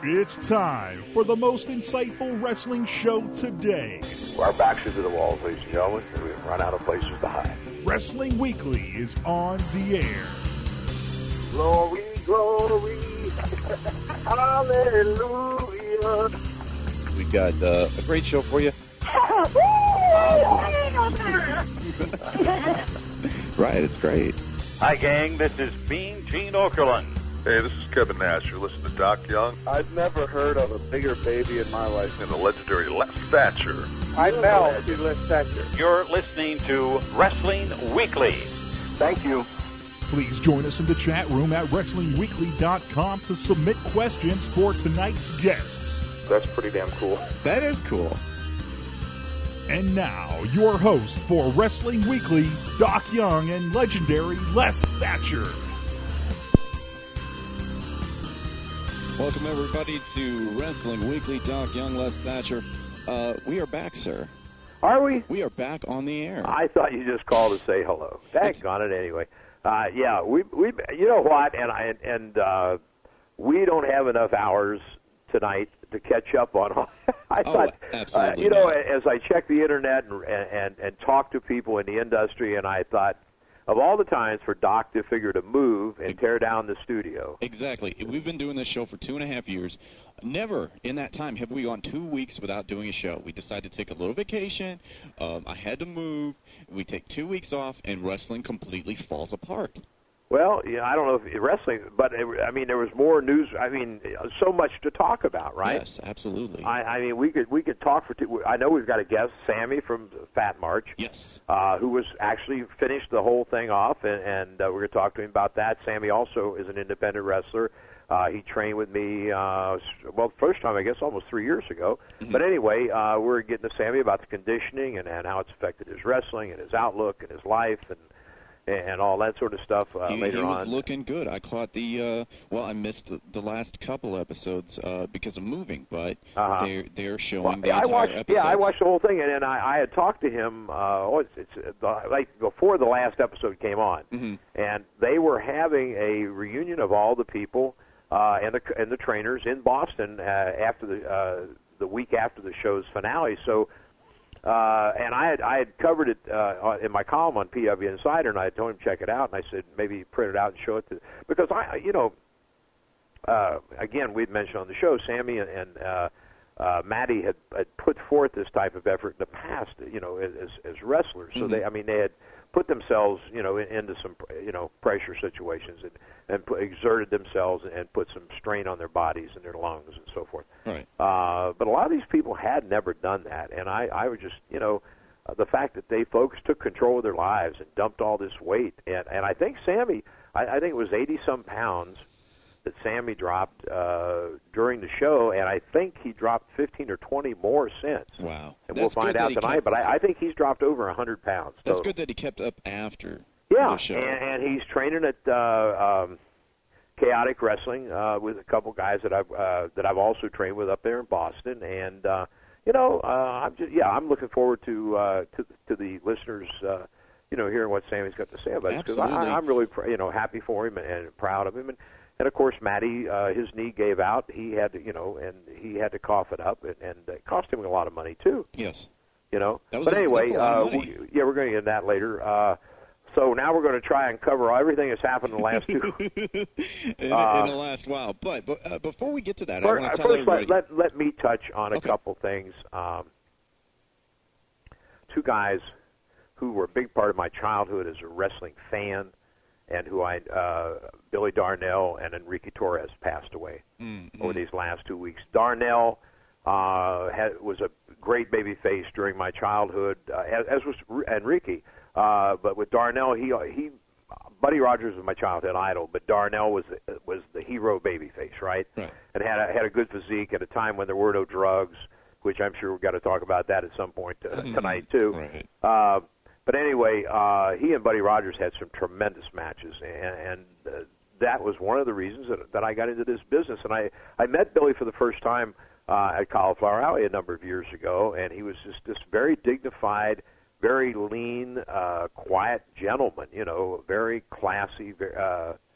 It's time for the most insightful wrestling show today. Our backs are to the walls, ladies and gentlemen, and we've run out of places to hide. Wrestling Weekly is on the air. Glory, glory, hallelujah. We've got a great show for you. Right, it's great. Hi, gang. This is Mean Gene Okerlund. Hey, this is Kevin Nash. You're listening to Doc Young. I've never heard of a bigger baby in my life. And the legendary Les Thatcher. I know Les Thatcher. You're listening to Wrestling Weekly. Thank you. Please join us in the chat room at WrestlingWeekly.com to submit questions for tonight's guests. That's pretty damn cool. That is cool. And now, your host for Wrestling Weekly, Doc Young and legendary Les Thatcher. Welcome, everybody, to Wrestling Weekly. Doc Young, Les Thatcher. We are back, sir. Are we? We are back on the air. I thought you just called to say hello. Daggone it anyway. Yeah, we you know what, and we don't have enough hours tonight to catch up on all. I thought, absolutely you know, not. as I checked the internet and talked to people in the industry, and I thought, of all the times for Doc to figure to move and tear down the studio. Exactly. We've been doing this show for 2.5 years. Never in that time have we gone 2 weeks without doing a show. We decided to take a little vacation. I had to move. We take 2 weeks off, and wrestling completely falls apart. Well, yeah, I don't know if wrestling, but I mean, there was more news. I mean, so much to talk about, right? Yes, absolutely. I mean, we could talk for two. I know we've got a guest, Sammy from Fat March. Yes. Who was actually finished the whole thing off, and we're going to talk to him about that. Sammy also is an independent wrestler. He trained with me, first time, I guess, almost 3 years ago. Mm-hmm. But anyway, we're getting to Sammy about the conditioning and how it's affected his wrestling and his outlook and his life and all that sort of stuff later on. He was looking good. I caught I missed the last couple episodes because of moving, but they're showing the entire episodes. Yeah, I watched the whole thing, and I had talked to him like before the last episode came on, mm-hmm. and they were having a reunion of all the people and the trainers in Boston after the week after the show's finale. So. And I had covered it in my column on PW Insider, and I told him to check it out, and I said maybe print it out and show it because again, we'd mentioned on the show, Sammy and Maddie had put forth this type of effort in the past, as wrestlers. So mm-hmm. they had put themselves, into some, pressure situations and exerted themselves and put some strain on their bodies and their lungs and so forth. Right. But a lot of these people had never done that, and I was just, the fact that they folks took control of their lives and dumped all this weight, and I think Sammy, I think it was 80-some pounds that Sammy dropped during the show, and I think he dropped 15 or 20 more since. Wow. And we'll find out tonight, but I think he's dropped over 100 pounds. That's total. good that he kept up after the show. And he's training at Chaotic Wrestling with a couple guys that I've also trained with up there in Boston, and I'm looking forward to the listeners hearing what Sammy's got to say about it, because I'm really happy for him and proud of him, and of course Matty, his knee gave out. He had to and he had to cough it up, and it cost him a lot of money too. Yes. But anyway, we're going to get into that later. So now we're going to try and cover everything that's happened in the last two. in the last while. But before we get to that, I want to tell everybody. Let me touch on a couple things. Two guys who were a big part of my childhood as a wrestling fan, and who Billy Darnell and Enrique Torres passed away over these last 2 weeks. Darnell was a great baby face during my childhood, as was Enrique. But with Darnell, he Buddy Rogers was my childhood idol, but Darnell was the hero babyface, right? And had a good physique at a time when there were no drugs, which I'm sure we've got to talk about that at some point tonight too. Right. But anyway, he and Buddy Rogers had some tremendous matches, and that was one of the reasons that I got into this business. And I met Billy for the first time at Cauliflower Alley a number of years ago, and he was just this very dignified, very lean, quiet gentleman, very classy,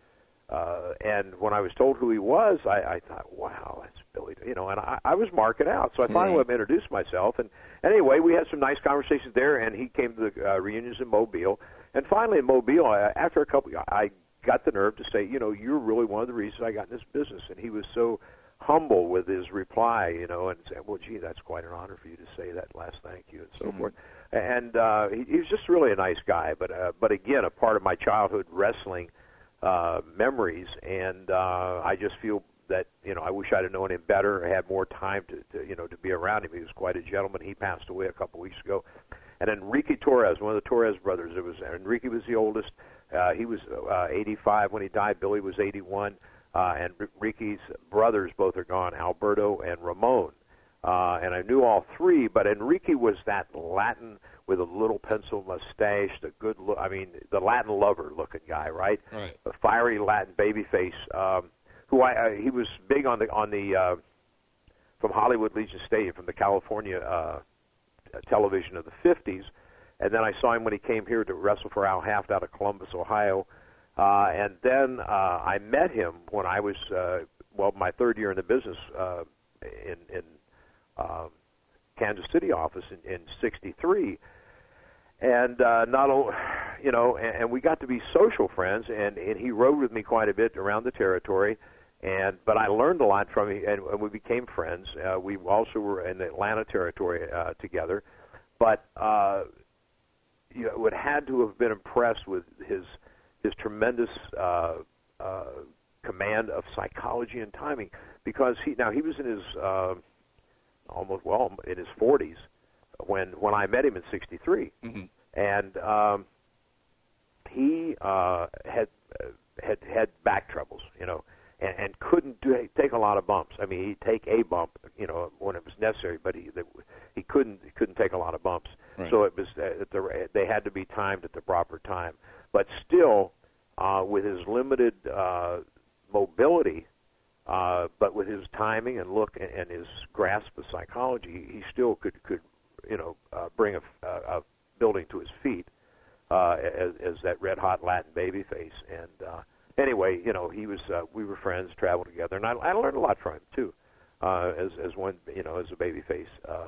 And when I was told who he was, I thought, wow, that's Billy. You know, and I was marking out. So I finally went and introduced myself. And anyway, we had some nice conversations there, and he came to the reunions in Mobile. And finally in Mobile, after a couple, I got the nerve to say, you know, you're really one of the reasons I got in this business. And he was so humble with his reply, you know, and said, well, gee, that's quite an honor for you to say that last thank you and so forth. And he was just really a nice guy. But again, a part of my childhood wrestling memories, and I just feel that, you know, I wish I'd have known him better, had more time to you know, to be around him. He was quite a gentleman. He passed away a couple weeks ago. And Enrique Torres, one of the Torres brothers, Enrique was the oldest. He was 85 when he died. Billy was 81. And Enrique's brothers both are gone, Alberto and Ramon. And I knew all three, but Enrique was that Latin with a little pencil mustache, the good look. I mean, the Latin lover-looking guy, right? Right. A fiery Latin babyface. He was big on the from Hollywood Legion Stadium, from the California television of the 50s, and then I saw him when he came here to wrestle for Al Haft out of Columbus, Ohio. And then I met him when I was, my third year in the business in Kansas City office in '63, and not only, you know, and we got to be social friends, and he rode with me quite a bit around the territory, but I learned a lot from him, and we became friends. We also were in the Atlanta territory together, but you know, would had to have been impressed with his tremendous command of psychology and timing, because he was in his in his 40s when I met him in '63, and he had back troubles, you know, and couldn't take a lot of bumps. I mean, he'd take a bump, you know, when it was necessary, but he couldn't take a lot of bumps. Right. So it was they had to be timed at the proper time. But still, with his limited mobility, but with his timing and look and his grasp of psychology, he still could you know, bring a building to his feet as that red hot Latin babyface. And anyway, you know, he was we were friends, traveled together, and I learned a lot from him too, as one, you know, as a babyface.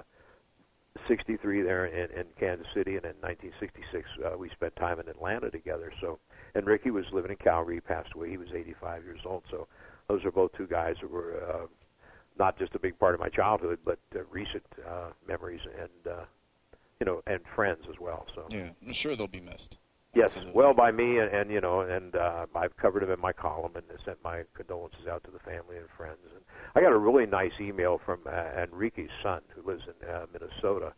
'63 there in Kansas City, and in 1966 we spent time in Atlanta together. So, and Ricky was living in Calgary. He passed away. He was 85 years old. So, those are both two guys who were not just a big part of my childhood, but recent memories, and you know, and friends as well. So, yeah, I'm sure they'll be missed. Yes, Absolutely. well by me, and you know, and I've covered him in my column and sent my condolences out to the family and friends. And I got a really nice email from Enrique's son, who lives in Minnesota,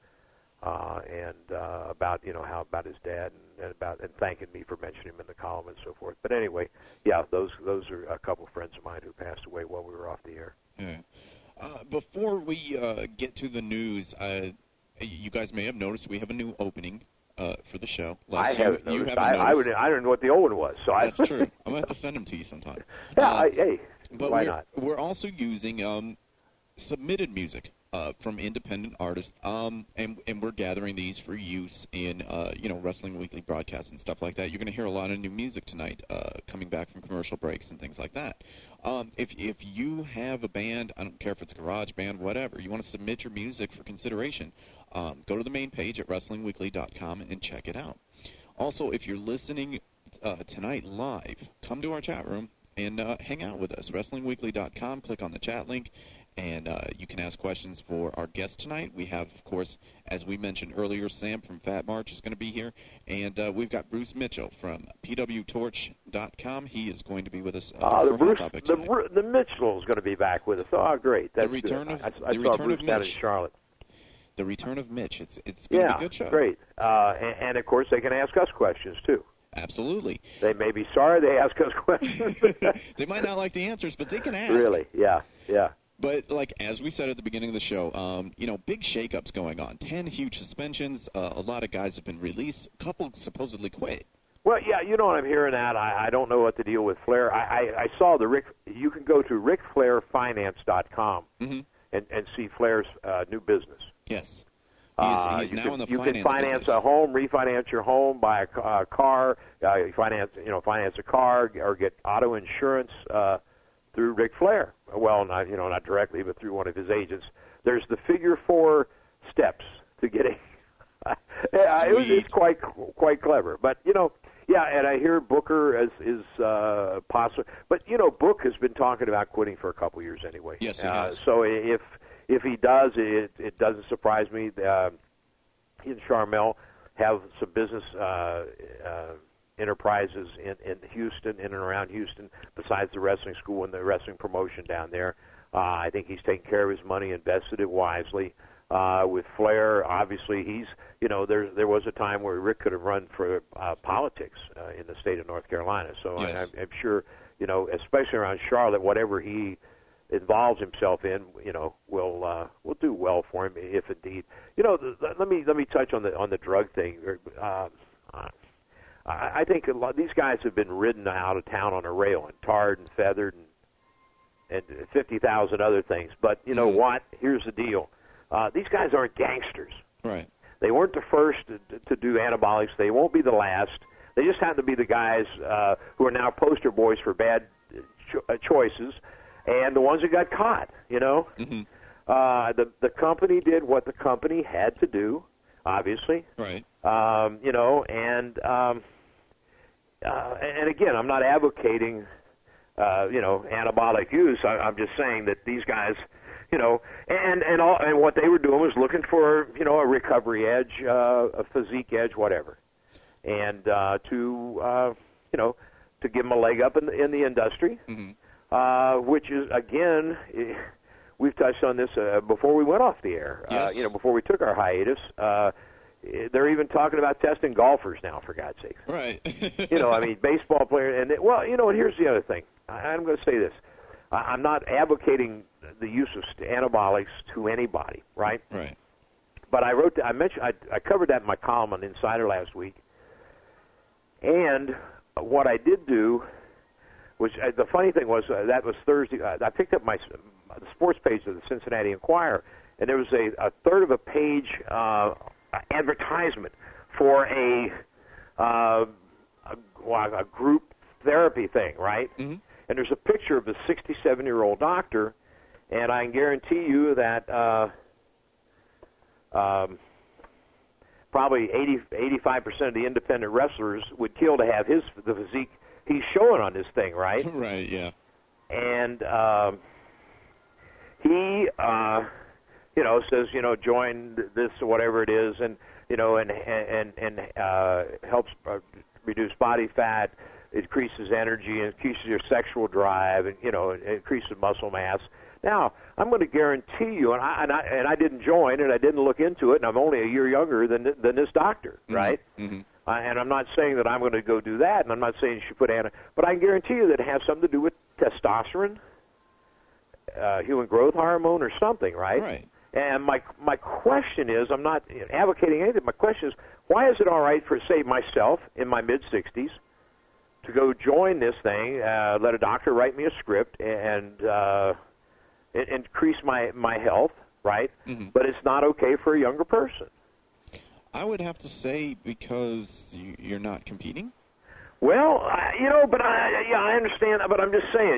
and about, you know, how about his dad, and thanking me for mentioning him in the column and so forth. But anyway, yeah, those are a couple friends of mine who passed away while we were off the air. Yeah. Before we get to the news, you guys may have noticed we have a new opening for the show. I haven't noticed. I don't know what the old one was. So that's true. I'm going to have to send them to you sometime. Yeah, hey, but why not? We're also using submitted music from independent artists, and we're gathering these for use in you know, Wrestling Weekly broadcasts and stuff like that. You're going to hear a lot of new music tonight, coming back from commercial breaks and things like that. If you have a band, I don't care if it's a garage band, whatever, you want to submit your music for consideration, go to the main page at WrestlingWeekly.com and check it out. Also, if you're listening tonight live, come to our chat room and hang out with us. WrestlingWeekly.com, click on the chat link, and you can ask questions for our guest tonight. We have, of course, as we mentioned earlier, Sam from Fat March is going to be here, and we've got Bruce Mitchell from PWTorch.com. He is going to be with us. The Mitchell is going to be back with us. Oh, great! That's the return good. of I saw Bruce down in Charlotte. The return of Mitch. It's going to be a good show. Great. And of course, they can ask us questions too. Absolutely. They may be sorry they ask us questions. They might not like the answers, but they can ask. Really? Yeah. But, like, as we said at the beginning of the show, you know, big shakeups going on. 10 huge suspensions. A lot of guys have been released. A couple supposedly quit. Well, yeah, you know what I'm hearing that. I don't know what to deal with Flair. I saw you can go to RicFlairFinance.com and see Flair's new business. Yes. He's now in the you finance can finance business. a home, refinance your home, buy a car, finance a car, or get auto insurance through Ric Flair. Well, not directly, but through one of his agents. There's the figure 4 steps to getting. It's quite clever, but yeah, and I hear Booker is possible, but Book has been talking about quitting for a couple years anyway. Yes, he has. So if he does, it doesn't surprise me. He and Charmel have some business enterprises in Houston, in and around Houston, besides the wrestling school and the wrestling promotion down there. I think he's taken care of his money, invested it wisely. With Flair, obviously, he's there was a time where Rick could have run for politics in the state of North Carolina. So yes. I'm sure, especially around Charlotte, whatever he involves himself in, will do well for him if indeed. Let me touch on the drug thing. I think a lot these guys have been ridden out of town on a rail and tarred and feathered and 50,000 other things. But you know what? Here's the deal. These guys aren't gangsters. Right. They weren't the first to do anabolics. They won't be the last. They just happen to be the guys who are now poster boys for bad choices, and the ones who got caught. Mm-hmm. The company did what the company had to do, obviously. Right. And again, I'm not advocating anabolic use. I'm just saying that these guys. And what they were doing was looking for, a recovery edge, a physique edge, whatever, and to give them a leg up in the industry, mm-hmm. Which is again, we've touched on this before we went off the air. Yes. Before we took our hiatus. They're even talking about testing golfers now, for God's sake. Right. Baseball players, and here's the other thing. I'm going to say this. I'm not advocating the use of anabolics to anybody, right? Right. But I covered that in my column on Insider last week. And what I did do was, the funny thing was, that was Thursday. I picked up the sports page of the Cincinnati Enquirer, and there was a third of a page advertisement for a group therapy thing, right? Mm-hmm. And there's a picture of a 67-year-old doctor, and I can guarantee you that probably 85% of the independent wrestlers would kill to have the physique he's showing on this thing, right? Right, yeah. And he, says, join this or whatever it is, and helps reduce body fat, increases energy, increases your sexual drive, and increases muscle mass. Now, I'm going to guarantee you, and I didn't join, and I didn't look into it, and I'm only a year younger than this doctor, right? Mm-hmm. And I'm not saying that I'm going to go do that, and I'm not saying you should put but I can guarantee you that it has something to do with testosterone, human growth hormone, or something, right? Right. And my question is, I'm not advocating anything. My question is, why is it all right for, say, myself in my mid-60s to go join this thing, let a doctor write me a script, and increase my health, right? Mm-hmm. But it's not okay for a younger person. I would have to say because you're not competing. Well, but I understand, but I'm just saying,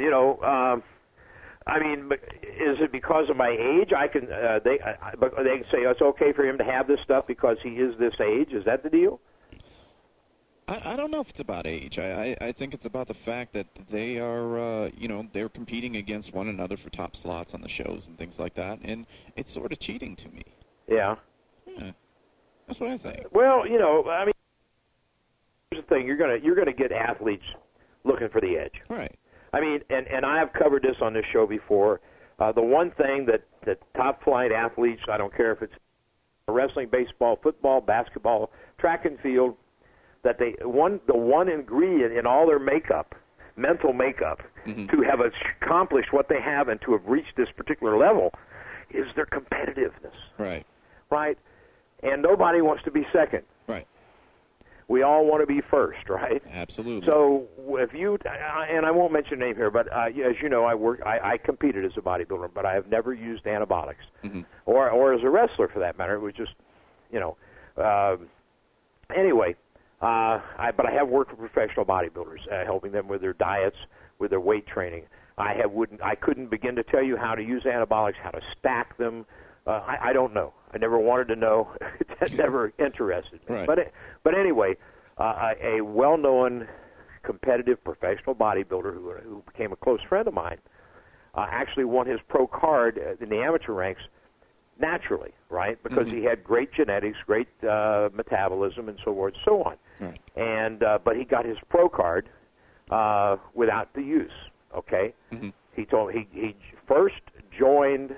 is it because of my age? I can they can say it's okay for him to have this stuff because he is this age. Is that the deal? I don't know if it's about age. I think it's about the fact that they are, they're competing against one another for top slots on the shows and things like that, and it's sort of cheating to me. Yeah. Yeah. That's what I think. Well, here's the thing: you're gonna get athletes looking for the edge. Right. And I have covered this on this show before. The one thing that top flight athletes, I don't care if it's wrestling, baseball, football, basketball, track and field, that the one ingredient in all their makeup, mental makeup, mm-hmm. to have accomplished what they have and to have reached this particular level, is their competitiveness. Right. Right. And nobody wants to be second. Right. We all want to be first, right? Absolutely. So if you, and I won't mention a name here, but as you know, I competed as a bodybuilder, but I have never used anabolics, mm-hmm. or as a wrestler for that matter. It was just Anyway, but I have worked with professional bodybuilders, helping them with their diets, with their weight training. I couldn't begin to tell you how to use anabolics, how to stack them. I don't know. I never wanted to know. That never interested me. Right. But anyway, a well-known competitive professional bodybuilder who became a close friend of mine actually won his pro card in the amateur ranks naturally, right? Because he had great genetics, great metabolism, and so forth and so on. Right. And but he got his pro card without the use. Okay. He first joined.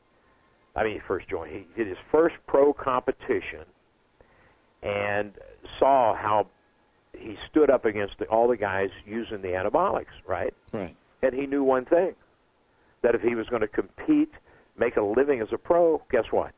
He did his first pro competition and saw how he stood up against all the guys using the anabolics, right? Right. And he knew one thing, that if he was going to compete, make a living as a pro, guess what?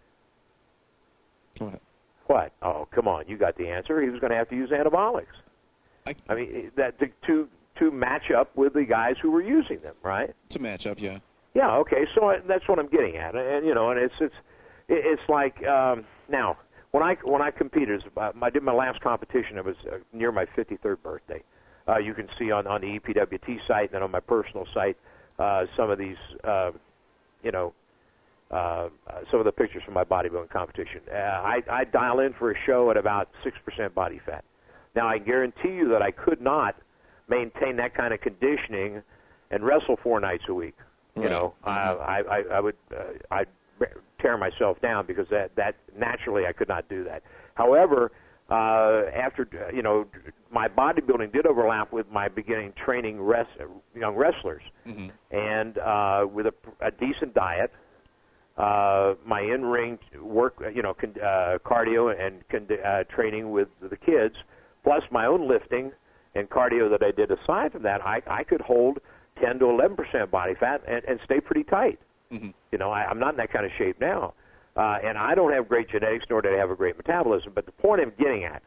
What? Oh, come on, you got the answer. He was going to have to use anabolics. I mean, that to match up with the guys who were using them, right? To match up, yeah. Yeah, okay, so that's what I'm getting at, and it's like now when I competed, I did my last competition. It was near my 53rd birthday. You can see on the EPWT site and then on my personal site some of these, some of the pictures from my bodybuilding competition. I dial in for a show at about 6% body fat. Now I guarantee you that I could not maintain that kind of conditioning and wrestle 4 nights a week. You know, I'd tear myself down because that naturally I could not do that. However, after my bodybuilding did overlap with my beginning training young wrestlers, and with a decent diet, my in-ring work, cardio and training with the kids, plus my own lifting and cardio that I did aside from that, I could hold 10 to 11% body fat and stay pretty tight. I'm not in that kind of shape now. And I don't have great genetics, nor do I have a great metabolism. But the point I'm getting at,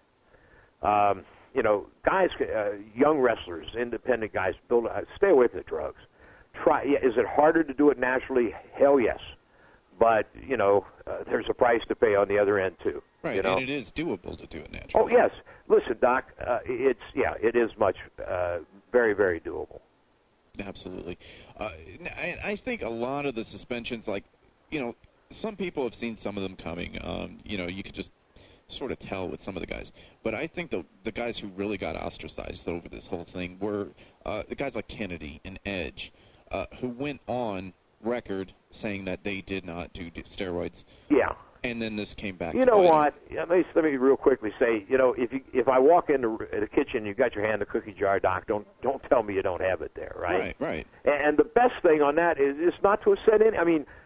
guys, young wrestlers, independent guys, stay away from the drugs. Is it harder to do it naturally? Hell yes. But, there's a price to pay on the other end, too. Right, and it is doable to do it naturally. Oh, yes. Listen, Doc, it is much, very, very doable. Absolutely. I think a lot of the suspensions, some people have seen some of them coming. You could just sort of tell with some of the guys. But I think the guys who really got ostracized over this whole thing were the guys like Kennedy and Edge, who went on record saying that they did not do steroids. Yeah. And then this came back. You know what? Let me real quickly say, if I walk into the kitchen, you got your hand in the cookie jar, Doc. Don't tell me you don't have it there, right? Right. And the best thing on that is not to set in. I mean,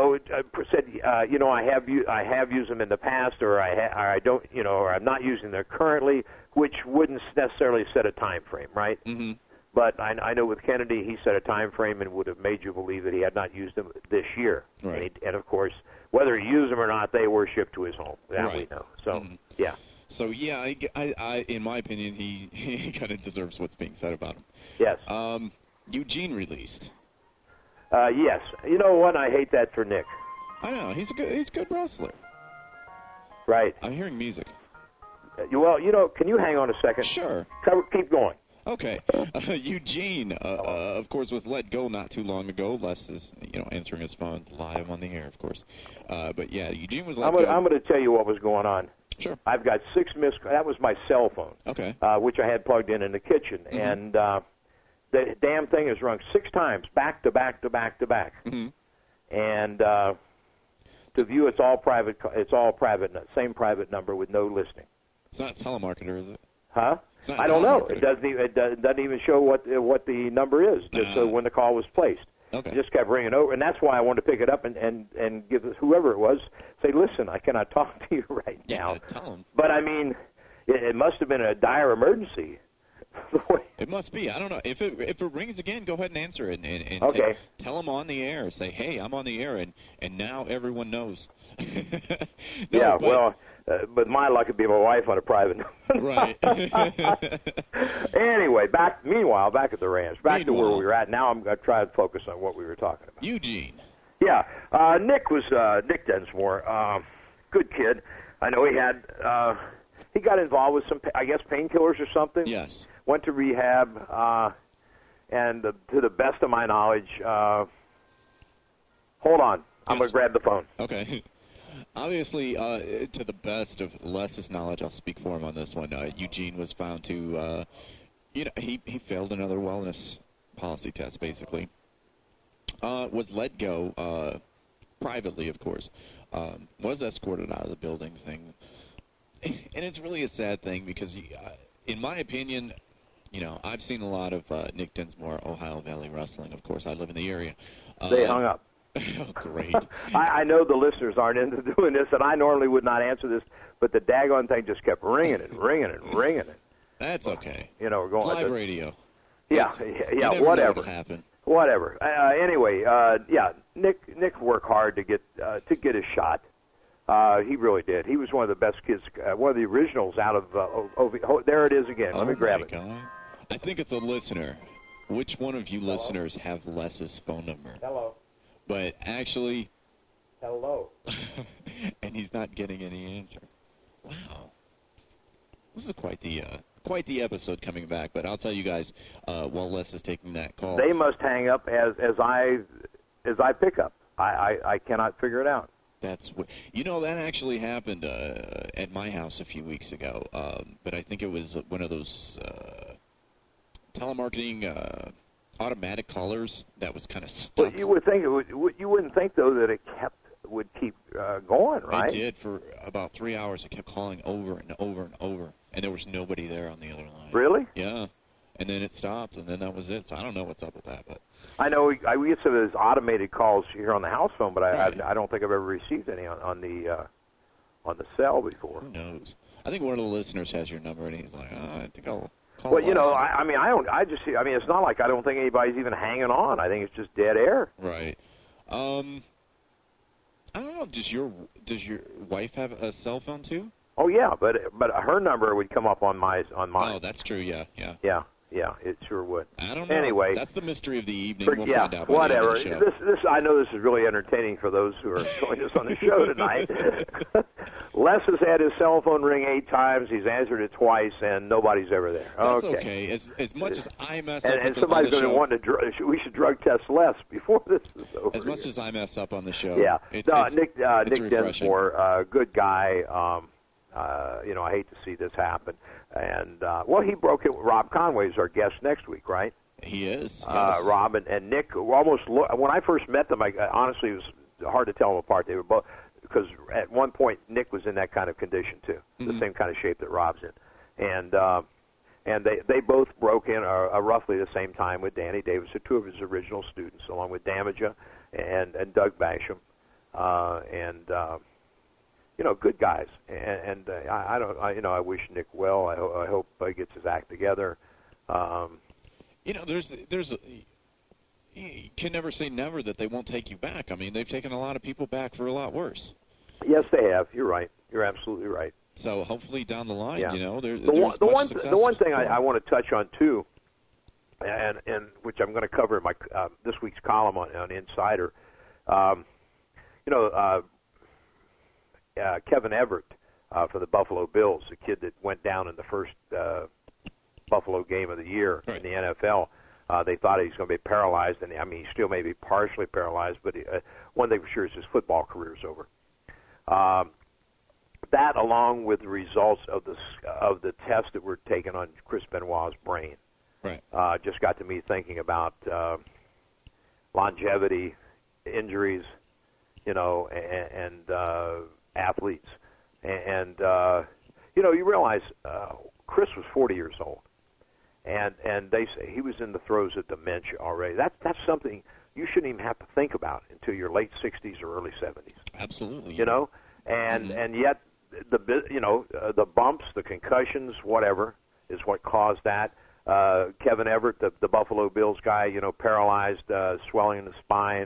I have used them in the past, or I don't, or I'm not using them currently, which wouldn't necessarily set a time frame, right? Mm-hmm. But I know with Kennedy, he set a time frame and would have made you believe that he had not used them this year. Right. And of course, whether he used them or not, they were shipped to his home. That we know. So, yeah. So, yeah, I in my opinion, he kind of deserves what's being said about him. Yes. Eugene released. Yes. You know what? I hate that for Nick. I know. He's a good wrestler. Right. I'm hearing music. Well, can you hang on a second? Sure. Keep going. Okay. Eugene, of course, was let go not too long ago. Les is, answering his phones live on the air, of course. But, yeah, Eugene was let go. I'm going to tell you what was going on. Sure. I've got 6 missed calls. That was my cell phone. Okay. Which I had plugged in the kitchen. Mm-hmm. And the damn thing is rung 6 times, back to back to back to back. Mm-hmm. And to view, it's all private, same private number with no listing. It's not a telemarketer, is it? Huh? I don't know. It doesn't even show what the number is. Just when the call was placed. Okay. It just kept ringing over, and that's why I wanted to pick it up and give whoever it was, say, listen, I cannot talk to you right now. Yeah, tell them. But I mean, it must have been a dire emergency. It must be. I don't know. If it rings again, go ahead and answer it and okay. Tell them on the air. Say, hey, I'm on the air, and now everyone knows. But my luck would be my wife on a private number. Right. Anyway, meanwhile, back at the ranch, back to where we were at. Now I'm going to try to focus on what we were talking about. Eugene. Yeah. Nick Densmore, good kid. I know he had he got involved with some, I guess, painkillers or something. Yes. Went to rehab, and to the best of my knowledge, hold on, I'm going to grab the phone. Okay. Obviously, to the best of Les's knowledge, I'll speak for him on this one. Eugene was found to, he failed another wellness policy test, basically. Was let go privately, of course. Was escorted out of the building thing. And it's really a sad thing because, in my opinion, I've seen a lot of Nick Dinsmore, Ohio Valley Wrestling. Of course, I live in the area. They hung up. Oh, great. I know the listeners aren't into doing this, and I normally would not answer this, but the daggone thing just kept ringing and ringing and ringing. That's okay. We're going live radio. Yeah, whatever. What'll happen. Whatever. Anyway, Nick worked hard to get his shot. He really did. He was one of the best kids, one of the originals out of there it is again. Let me grab it. God. I think it's a listener. Which one of you listeners have Les's phone number? Hello. But actually, hello. And he's not getting any answer. Wow. This is quite the episode coming back. But I'll tell you guys, while Les is taking that call, they must hang up as I pick up. I cannot figure it out. That's that actually happened at my house a few weeks ago. But I think it was one of those telemarketing automatic callers that was kind of stuck. Well, you would think you wouldn't think though that it would keep going, right? It did for about 3 hours. It kept calling over and over and over, and there was nobody there on the other line. Really? Yeah. And then it stopped, and then that was it. So I don't know what's up with that, but I know we get some of those automated calls here on the house phone, but I don't think I've ever received any on the cell before. Who knows? I think one of the listeners has your number, and he's like, I think I'll call. Well, it's not like I don't think anybody's even hanging on. I think it's just dead air. Right. I don't know. Does your wife have a cell phone too? Oh yeah, but her number would come up on mine. Oh, that's true. Yeah. Yeah, it sure would. I don't know. Anyway, that's the mystery of the evening. We'll find out by whatever. The end of the show. This I know this is really entertaining for those who are joining us on the show tonight. Les has had his cell phone ring 8 times. He's answered it twice, and nobody's ever there. That's okay. As much as I mess up, and somebody's going to want to. We should drug test Les before this is over. As much as I mess up on the show. Yeah. Nick Dinsmore, good guy. I hate to see this happen. And, he broke it. Rob Conway's our guest next week, right? He is. Yes. Rob and Nick almost when I first met them, honestly, it was hard to tell them apart. They were both, because at one point, Nick was in that kind of condition, too, the same kind of shape that Rob's in. And they both broke in roughly the same time with Danny Davis, 2 of his original students, along with Damaja and Doug Basham. Good guys, and I wish Nick well. I hope he gets his act together. There's you can never say never that they won't take you back. I mean, they've taken a lot of people back for a lot worse. Yes, they have. You're right. You're absolutely right. So hopefully down the line, there's the one thing I want to touch on too, and which I'm going to cover in my this week's column on Insider. Kevin Everett for the Buffalo Bills, the kid that went down in the first Buffalo game of the year in the NFL. They thought he was going to be paralyzed, and he still may be partially paralyzed, but one thing for sure is his football career is over. That, along with the results of the tests that were taken on Chris Benoit's brain, just got to me thinking about longevity, injuries, and athletes. And you realize Chris was 40 years old, and they say he was in the throes of dementia already. That's something you shouldn't even have to think about until your late 60s or early 70s. Absolutely. And yet the bumps, the concussions, whatever, is what caused that. Kevin Everett, the Buffalo Bills guy, paralyzed, swelling in the spine.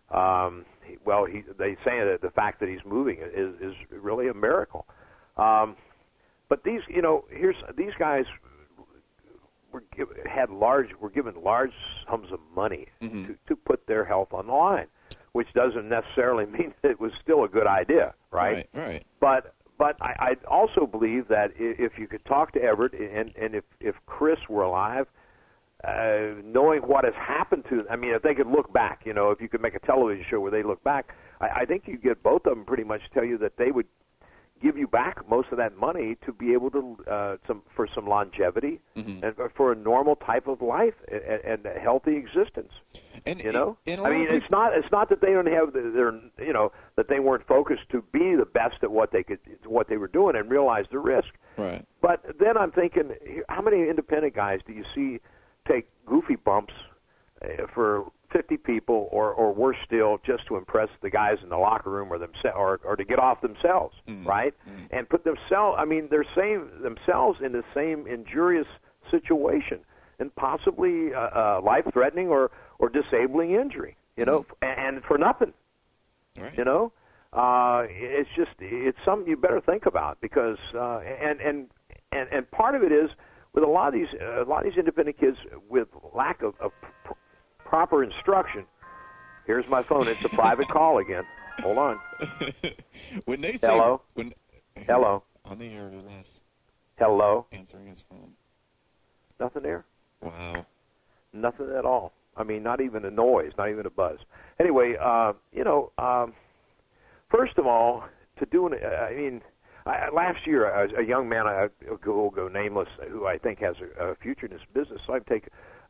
They say that the fact that he's moving is really a miracle. But these guys were given large sums of money to put their health on the line, which doesn't necessarily mean that it was still a good idea, right? Right. But But I also believe that if you could talk to Everett, and if Chris were alive, knowing what has happened to, I mean, if they could look back, you know, if you could make a television show where they look back, I think you get both of them pretty much tell you that they would give you back most of that money to be able to for some longevity and for a normal type of life and a healthy existence. And you know, and I mean, it's not that they don't have their you know, that they weren't focused to be the best at what they were doing and realize the risk. Right. But then I'm thinking, how many independent guys do you see take goofy bumps for 50 people, or worse still, just to impress the guys in the locker room or themselves, or to get off themselves, right? And put themselves, I mean, they're saying themselves in the same injurious situation, and possibly life-threatening or disabling injury, you know, and for nothing, right. you know. It's something you better think about, because and part of it is with a lot of these independent kids with lack of proper instruction. Here's my phone. It's a private call again. Hold on. When they say hello, when, hello, on the air, Les. Hello. Answering his phone. Nothing there. Wow. Nothing at all. I mean, not even a noise, not even a buzz. Anyway, you know, first of all, to do an, I mean, last year, a young man, I will go nameless, who I think has a future in this business, so I take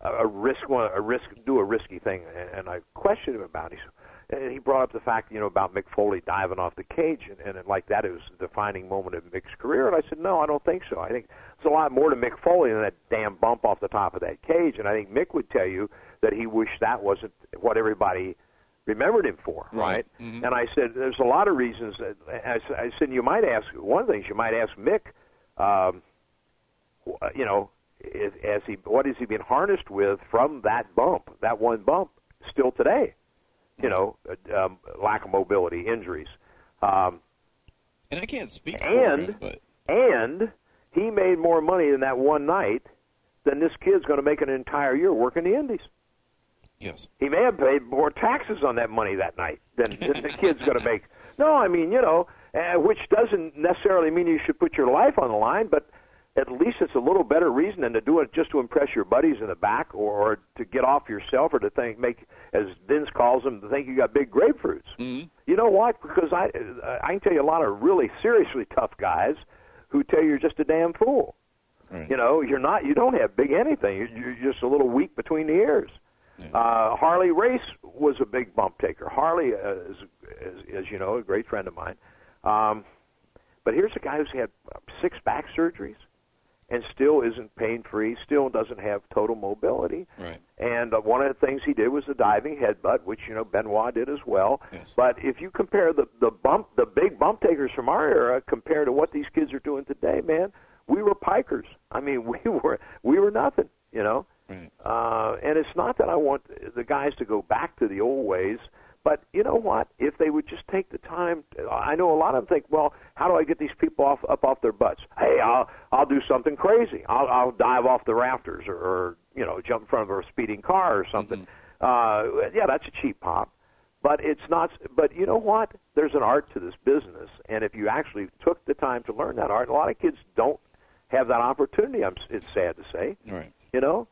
do a risky thing, and I questioned him about it. And he brought up the fact, you know, about Mick Foley diving off the cage, and like that is the defining moment of Mick's career. And I said, no, I don't think so. I think there's a lot more to Mick Foley than that damn bump off the top of that cage. And I think Mick would tell you that he wished that wasn't what everybody remembered him for, right? Mm-hmm. And I said, there's a lot of reasons. I said, you might ask, one of the things you might ask Mick, you know, what has he been harnessed with from that bump, that one bump, still today? You know, lack of mobility, injuries. And I can't speak for him, but... And he made more money in that one night than this kid's going to make an entire year working the Indies. Yes. He may have paid more taxes on that money that night than the kid's going to make. No, I mean, you know, which doesn't necessarily mean you should put your life on the line, but at least it's a little better reason than to do it just to impress your buddies in the back, or to get off yourself, or to make, as Vince calls them, to think you got big grapefruits. Mm-hmm. You know what? Because I can tell you a lot of really seriously tough guys who tell you you're just a damn fool. Right. You know, you're not. You don't have big anything. You're just a little weak between the ears. Yeah. Harley Race was a big bump taker. Harley is, as you know, a great friend of mine. But here's a guy who's had 6 back surgeries and still isn't pain-free, still doesn't have total mobility. Right. And one of the things he did was the diving headbutt, which, you know, Benoit did as well. Yes. But if you compare the big bump takers from our era compared to what these kids are doing today, man, we were pikers. I mean, we were nothing, you know. Right. And it's not that I want the guys to go back to the old ways, but you know what? If they would just take the time, I know a lot of them think, well, how do I get these people up off their butts? Hey, I'll do something crazy. I'll dive off the rafters, or you know, jump in front of a speeding car or something. Mm-hmm. Yeah, that's a cheap pop, but it's not. But you know what? There's an art to this business, and if you actually took the time to learn that art, a lot of kids don't have that opportunity. It's sad to say, right? You know,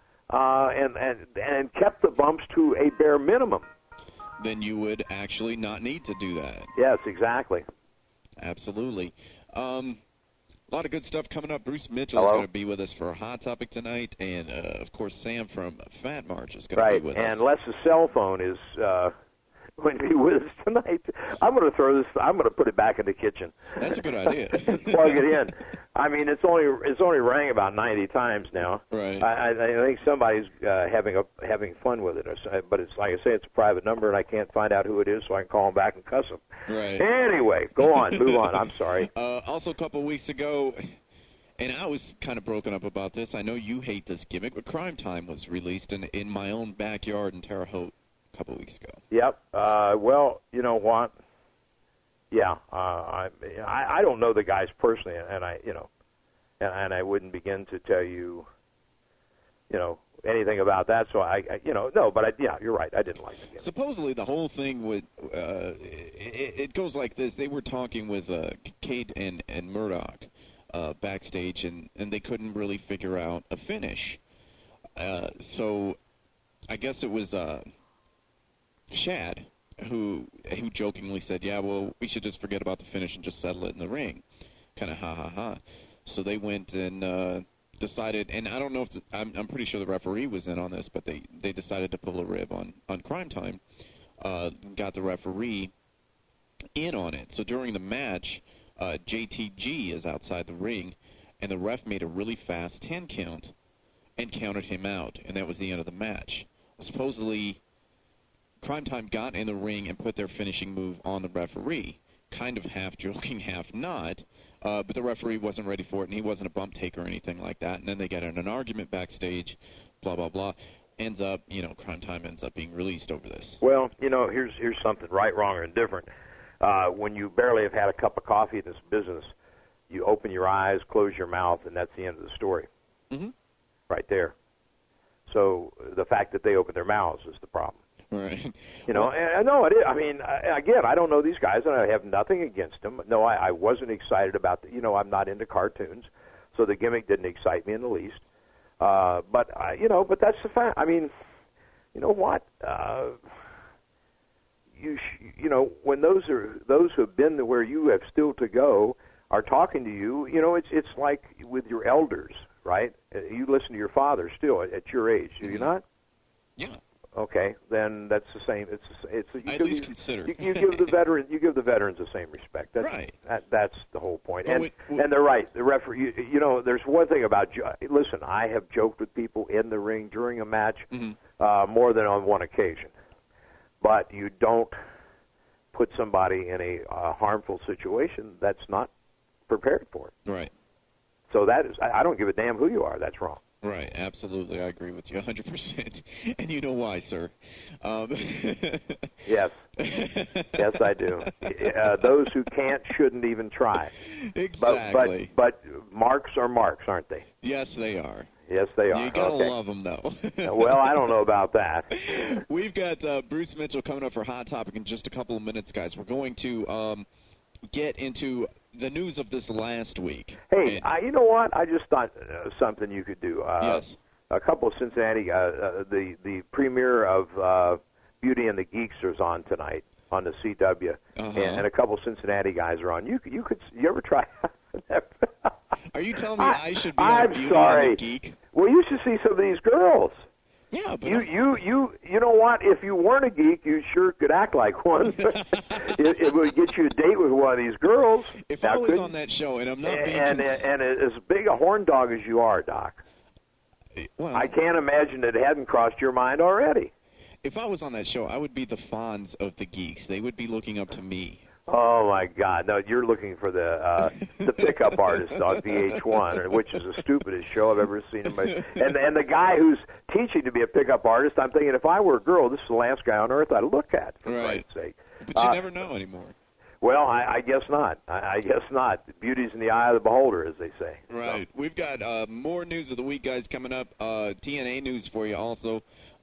and kept the bumps to a bare minimum. Then you would actually not need to do that. Yes, exactly. Absolutely. A lot of good stuff coming up. Bruce Mitchell is going to be with us for a Hot Topic tonight, and, of course, Sam from Fat March is going to be with us. Right, and Les's cell phone is going to be with us tonight. I'm going to put it back in the kitchen. That's a good idea. Plug it in. I mean, it's only rang about 90 times now. Right. I think somebody's having fun with it. But it's like I say, it's a private number, and I can't find out who it is, so I can call them back and cuss them. Right. Anyway, go on, move on. I'm sorry. Also, a couple of weeks ago, and I was kind of broken up about this. I know you hate this gimmick, but Crime Time was released in my own backyard in Terre Haute a couple of weeks ago. Yep. Well, you know what? Yeah. I don't know the guys personally, and I wouldn't begin to tell you, you know, anything about that. So you're right. I didn't like the gimmick. Supposedly, the whole thing would it goes like this. They were talking with Kate and Murdoch backstage, and they couldn't really figure out a finish. So I guess it was Shad who jokingly said, "Yeah, well, we should just forget about the finish and just settle it in the ring." Kind of ha ha ha. So they went and decided, and I don't know if I'm pretty sure the referee was in on this, but they decided to pull a rib on Crime Time. Got the referee in on it. So during the match, JTG is outside the ring, and the ref made a really fast 10 count and counted him out, and that was the end of the match. Supposedly, Crime Time got in the ring and put their finishing move on the referee, kind of half joking, half not. But the referee wasn't ready for it, and he wasn't a bump taker or anything like that. And then they get in an argument backstage, blah, blah, blah. Ends up, Crime Time ends up being released over this. Well, here's something right, wrong, or indifferent. When you barely have had a cup of coffee in this business, you open your eyes, close your mouth, and that's the end of the story. Mm-hmm. Right there. So the fact that they open their mouths is the problem. Right. And no, it is. I mean, again, I don't know these guys, and I have nothing against them. No, I wasn't excited about I'm not into cartoons, so the gimmick didn't excite me in the least. But that's the fact. I mean, you know what? When those who have been to where you have still to go are talking to you, it's like with your elders, right? You listen to your father still at your age, do you not? Yeah. Okay, then that's the same. I at least consider. You give the veterans the same respect. That's, right. That's the whole point. Well, and they're right. The referee. There's one thing about. Listen, I have joked with people in the ring during a match more than on one occasion, but you don't put somebody in a harmful situation that's not prepared for it. Right. So that is. I don't give a damn who you are. That's wrong. Right, absolutely. I agree with you 100%. And you know why, sir. Yes. Yes, I do. Those who can't shouldn't even try. Exactly. But marks are marks, aren't they? Yes, they are. Yes, they are. You gotta love them, though. Well, I don't know about that. We've got Bruce Mitchell coming up for Hot Topic in just a couple of minutes, guys. We're going to get into the news of this last week. Hey, you know what? I just thought something you could do. Yes. A couple of Cincinnati, the premiere of Beauty and the Geeks is on tonight on the CW, and a couple of Cincinnati guys are on. You ever try? Are you telling me I should be I'm on Beauty sorry. and the Geek? Well, you should see some of these girls. Yeah, but you know what? If you weren't a geek, you sure could act like one. it would get you a date with one of these girls. If I was on that show, and I'm not being and as big a horn dog as you are, Doc, well, I can't imagine it hadn't crossed your mind already. If I was on that show, I would be the Fonz of the geeks. They would be looking up to me. Oh my God! No, you're looking for the pickup artist on VH1, which is the stupidest show I've ever seen in my. And the guy who's teaching to be a pickup artist, I'm thinking if I were a girl, this is the last guy on earth I'd look at. For Christ's sake. But you never know anymore. Well, I guess not. I guess not. Beauty's in the eye of the beholder, as they say. Right. So. We've got more news of the week, guys, coming up. TNA news for you also.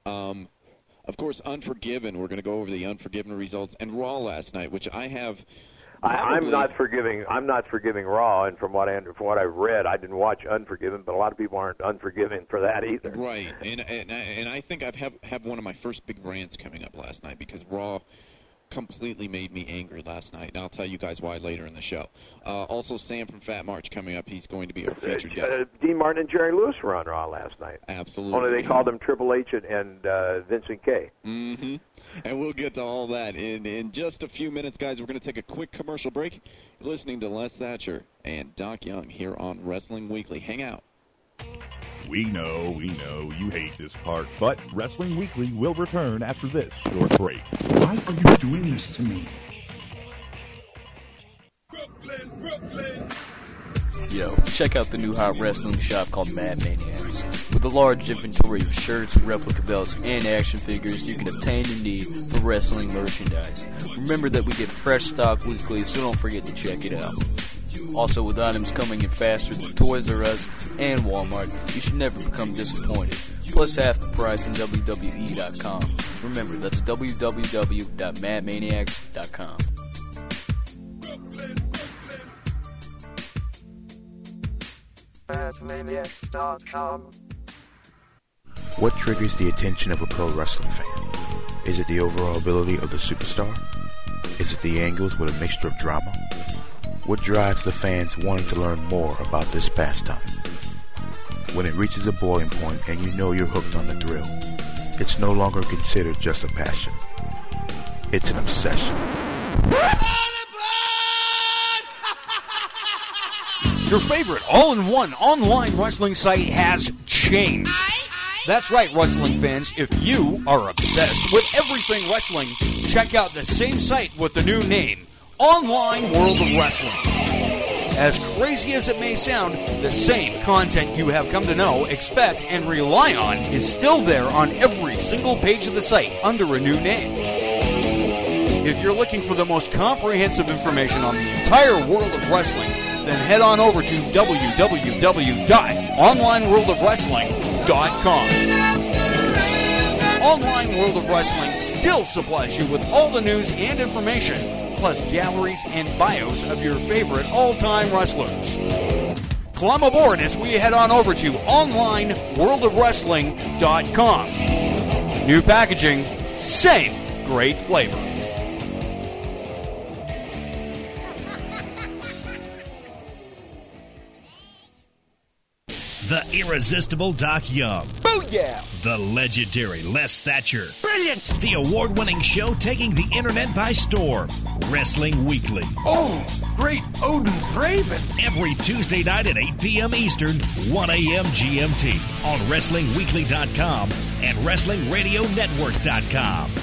Of course, Unforgiven. We're going to go over the Unforgiven results and Raw last night, which I have. I'm not forgiving Raw, and from what I've read, I didn't watch Unforgiven, but a lot of people aren't unforgiving for that either. Right, and I think I have one of my first big rants coming up last night because Raw completely made me angry last night, and I'll tell you guys why later in the show. Also, Sam from Fat March coming up. He's going to be our featured guest. Dean Martin and Jerry Lewis were on Raw last night. Absolutely. Only they called them Triple H and Vincent K. Mm-hmm. And we'll get to all that in just a few minutes, guys. We're going to take a quick commercial break. You're listening to Les Thatcher and Doc Young here on Wrestling Weekly. Hang out. We know, you hate this part, but Wrestling Weekly will return after this short break. Why are you doing this to me? Brooklyn. Yo, check out the new hot wrestling shop called Mad Maniacs. With a large inventory of shirts, replica belts, and action figures, you can obtain your need for wrestling merchandise. Remember that we get fresh stock weekly, so don't forget to check it out. Also, with items coming in faster than Toys R Us and Walmart, you should never become disappointed. plus half the price on WWE.com. Remember, that's www.madmaniacs.com. Madmaniacs.com. What triggers the attention of a pro wrestling fan? Is it the overall ability of the superstar? Is it the angles with a mixture of drama? What drives the fans wanting to learn more about this pastime? When it reaches a boiling point and you know you're hooked on the thrill, it's no longer considered just a passion. It's an obsession. Your favorite all-in-one online wrestling site has changed. That's right, wrestling fans. If you are obsessed with everything wrestling, check out the same site with the new name, Online World of Wrestling. As crazy as it may sound, the same content you have come to know, expect, and rely on is still there on every single page of the site under a new name. If you're looking for the most comprehensive information on the entire world of wrestling, then head on over to www.onlineworldofwrestling.com. Online World of Wrestling still supplies you with all the news and information, plus galleries and bios of your favorite all-time wrestlers. Climb aboard as we head on over to onlineworldofwrestling.com. New packaging, same great flavor. The irresistible Doc Young. Booyah! The legendary Les Thatcher. Brilliant! The award-winning show taking the internet by storm. Wrestling Weekly. Oh, great Odin's Raven. Every Tuesday night at 8 p.m. Eastern, 1 a.m. GMT on WrestlingWeekly.com and WrestlingRadioNetwork.com.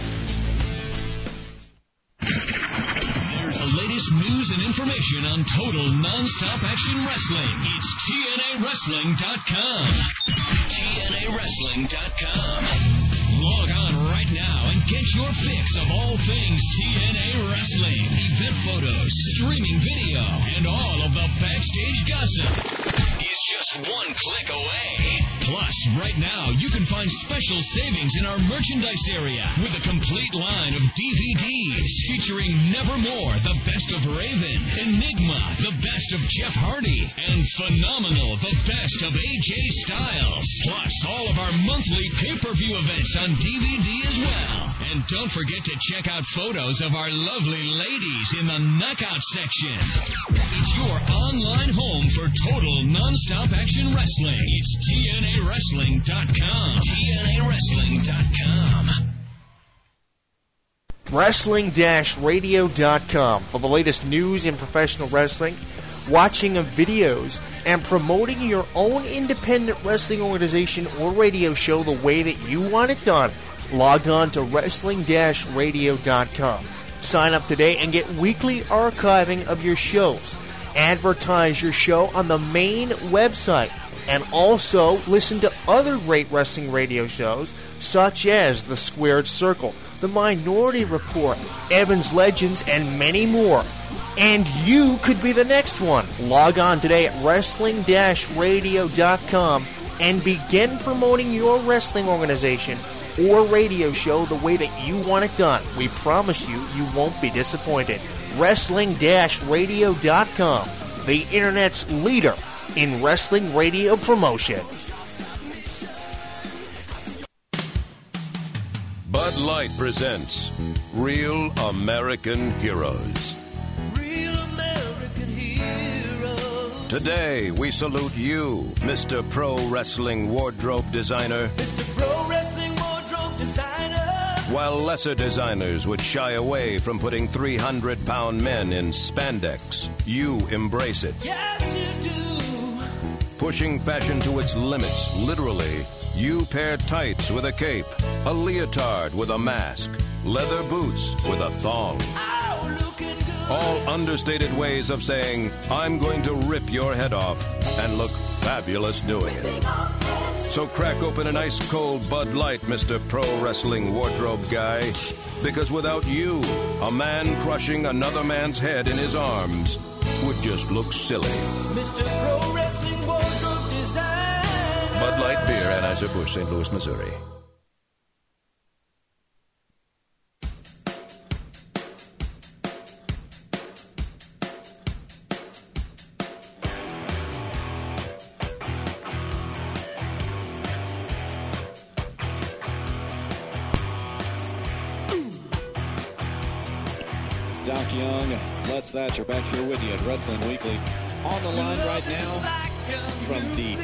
There's the latest news and information on total non-stop action wrestling. It's TNAWrestling.com. TNAWrestling.com. Log on right now and get your fix of all things TNA Wrestling. Event photos, streaming video, and all of the backstage gossip is just one click away. Plus, right now, you can find special savings in our merchandise area with a complete line of DVDs featuring Nevermore, the best of Raven, Enigma, the best of Jeff Hardy, and Phenomenal, the best of AJ Styles. Plus, all of our monthly pay-per-view events on DVD as well. And don't forget to check out photos of our lovely ladies in the Knockout section. It's your online home for total non-stop action wrestling. It's TNAWrestling.com. TNAWrestling.com. Wrestling-radio.com for the latest news in professional wrestling, watching of videos, and promoting your own independent wrestling organization or radio show the way that you want it done. Log on to Wrestling-radio.com. Sign up today and get weekly archiving of your shows. Advertise your show on the main website. And also listen to other great wrestling radio shows such as The Squared Circle, The Minority Report, Evans Legends, and many more. And you could be the next one. Log on today at Wrestling-radio.com and begin promoting your wrestling organization or radio show the way that you want it done. We promise you, you won't be disappointed. Wrestling-radio.com, the internet's leader in wrestling radio promotion. Bud Light presents Real American Heroes. Real American Heroes. Today, we salute you, Mr. Pro Wrestling Wardrobe Designer. Mr. Pro Wrestling Wardrobe Designer. While lesser designers would shy away from putting 300-pound men in spandex, you embrace it. Yes, you do. Pushing fashion to its limits, literally, you pair tights with a cape, a leotard with a mask, leather boots with a thong. Oh, looking good. All understated ways of saying, I'm going to rip your head off and look fabulous doing it. So crack open an ice-cold Bud Light, Mr. Pro Wrestling Wardrobe Guy, because without you, a man crushing another man's head in his arms would just look silly. Mr. Pro Wrestling Wardrobe Design. Bud Light Beer, Anheuser-Busch, St. Louis, Missouri. Doc Young, Les Thatcher back here with you at Wrestling Weekly. On the line right now from the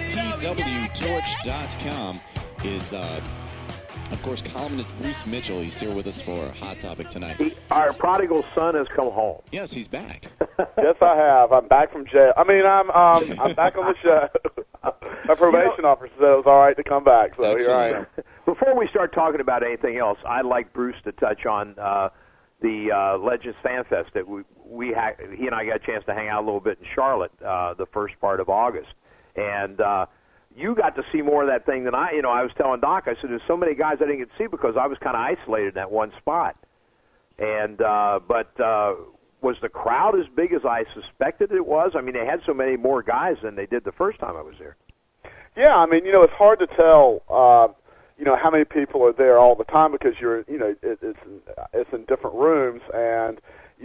PWTorch.com is, of course, columnist Bruce Mitchell. He's here with us for Hot Topic tonight. Our prodigal son has come home. Yes, he's back. Yes, I have. I'm back from jail. I mean, I'm back on the show. My probation officer said it was all right to come back, so here I am. Before we start talking about anything else, I'd like Bruce to touch on the Legends Fan Fest that he and I got a chance to hang out a little bit in Charlotte the first part of August, and you got to see more of that thing than I. You know, I was telling Doc, I said there's so many guys I didn't get to see because I was kind of isolated in that one spot, and but was the crowd as big as I suspected it was? I mean, they had so many more guys than they did the first time I was there. Yeah, I mean, you know, it's hard to tell. You know how many people are there all the time because you're, you know, it's in different rooms, and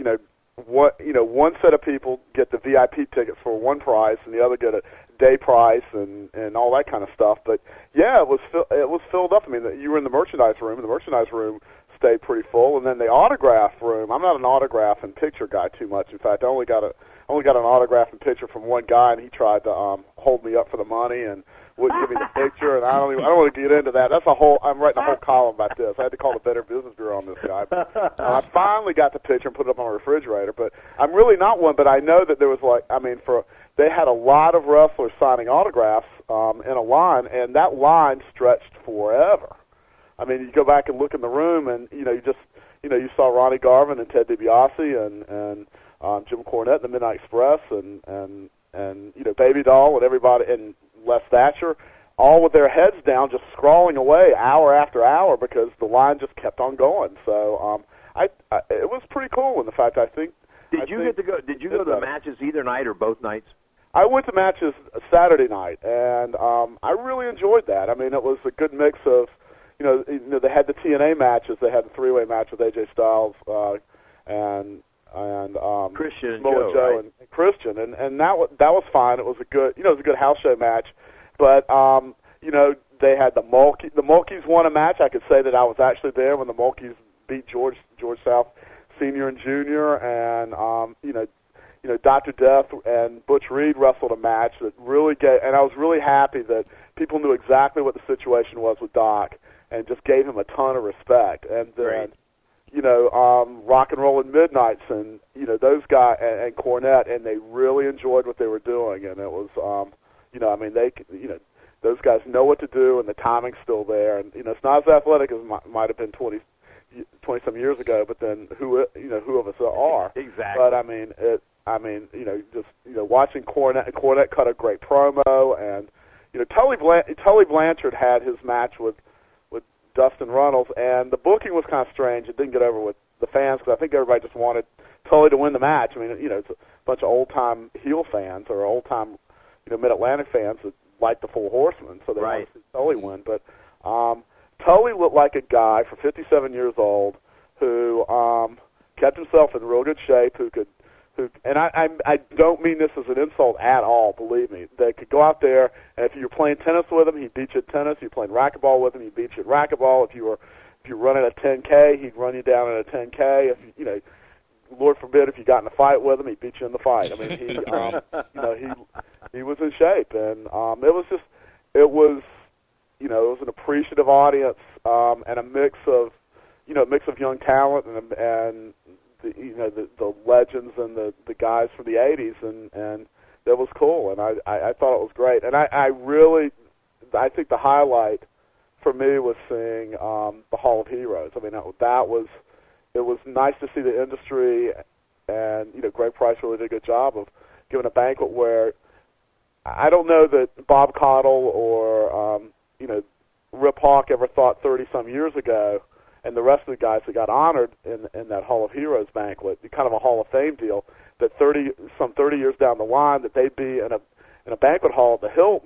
one set of people get the VIP tickets for one price, and the other get a day price, and all that kind of stuff. But yeah, it was filled up. I mean, you were in the merchandise room, and the merchandise room stayed pretty full, and then the autograph room. I'm not an autograph and picture guy too much. In fact, I only got an autograph and picture from one guy, and he tried to hold me up for the money and wouldn't give me the picture, and I don't want to get into that. That's I'm writing a whole column about this. I had to call the Better Business Bureau on this guy. But, I finally got the picture and put it up on my refrigerator. But I'm really not one. But I know that there was they had a lot of wrestlers signing autographs in a line, and that line stretched forever. I mean, you go back and look in the room, and you saw Ronnie Garvin and Ted DiBiase and Jim Cornette and the Midnight Express and Baby Doll and everybody and Les Thatcher, all with their heads down, just scrawling away hour after hour because the line just kept on going. So it was pretty cool. In the fact, I think. Did you go to the matches either night or both nights? I went to matches Saturday night, and I really enjoyed that. I mean, it was a good mix of, they had the TNA matches. They had the three-way match with AJ Styles and Christian and Joe, right? and Christian, and that was fine. It was a good, it was a good house show match, but they had the Mulkeys. The Mulkeys won a match. I could say that I was actually there when the Mulkeys beat George South Senior and Junior, and Dr. Death and Butch Reed wrestled a match that really and I was really happy that people knew exactly what the situation was with Doc and just gave him a ton of respect. And then, Rock and Roll and Midnights and, those guys and Cornette, and they really enjoyed what they were doing. And it was, those guys know what to do, and the timing's still there. And, it's not as athletic as might have been 20-some years ago, but then who of us are. Exactly. But, watching Cornette cut a great promo, and, Tully Blanchard had his match with Dustin Runnels, and the booking was kind of strange. It didn't get over with the fans because I think everybody just wanted Tully to win the match. I mean, it's a bunch of old-time heel fans or old-time, Mid-Atlantic fans that like the Four Horsemen, so they wanted to see Tully win. But Tully looked like a guy for 57 years old who kept himself in real good shape, and I don't mean this as an insult at all, believe me. They could go out there, and if you were playing tennis with him, he'd beat you at tennis. If you were playing racquetball with him, he'd beat you at racquetball. If you were running a 10K, he'd run you down at a 10K. If Lord forbid, if you got in a fight with him, he'd beat you in the fight. I mean, he was in shape, and it was an appreciative audience and a mix of young talent and the legends and the guys from the 80s, and that was cool, and I thought it was great. And I think the highlight for me was seeing the Hall of Heroes. I mean, it was nice to see the industry, and Greg Price really did a good job of giving a banquet where I don't know that Bob Caudle or Rip Hawk ever thought 30-some years ago, and the rest of the guys that got honored in that Hall of Heroes banquet, kind of a Hall of Fame deal, that 30 years down the line that they'd be in a banquet hall at the Hilton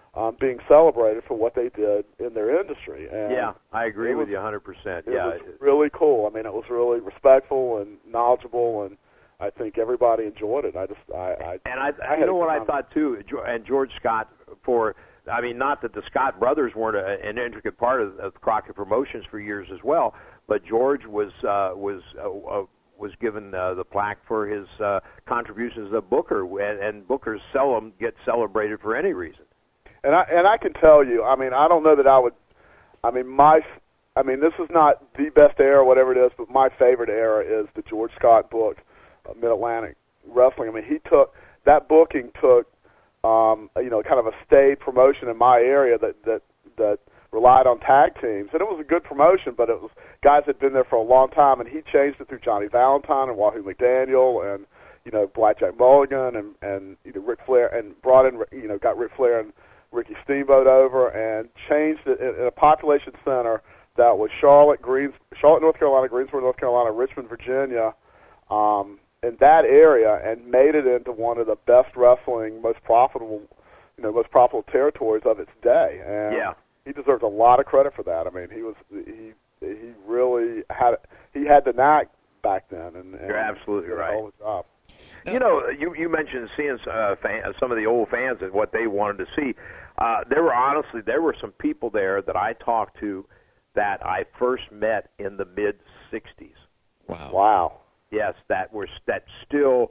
being celebrated for what they did in their industry. And yeah, I agree with you 100%. It was really cool. I mean, it was really respectful and knowledgeable, and I think everybody enjoyed it. You know what I thought too, and George Scott not that the Scott brothers weren't an intricate part of Crockett Promotions for years as well, but George was given the plaque for his contributions to Booker, and Bookers seldom get celebrated for any reason. And I can tell you, I mean, I don't know that I would. I mean, this is not the best era, whatever it is, but my favorite era is the George Scott book, Mid-Atlantic Wrestling. I mean, that booking took, kind of a stayed promotion in my area that relied on tag teams, and it was a good promotion, but it was guys that had been there for a long time, and he changed it through Johnny Valentine and Wahoo McDaniel and Blackjack Mulligan and Ric Flair, and brought in got Ric Flair and Ricky Steamboat over and changed it in a population center that was Charlotte, North Carolina, Greensboro, North Carolina, Richmond, Virginia, in that area, and made it into one of the best wrestling, most profitable territories of its day. And he deserves a lot of credit for that. I mean, he really had the knack back then, and you're absolutely right. All the job. You mentioned seeing some of the old fans and what they wanted to see. There were some people there that I talked to that I first met in the mid-'60s. Wow. Yes, that still,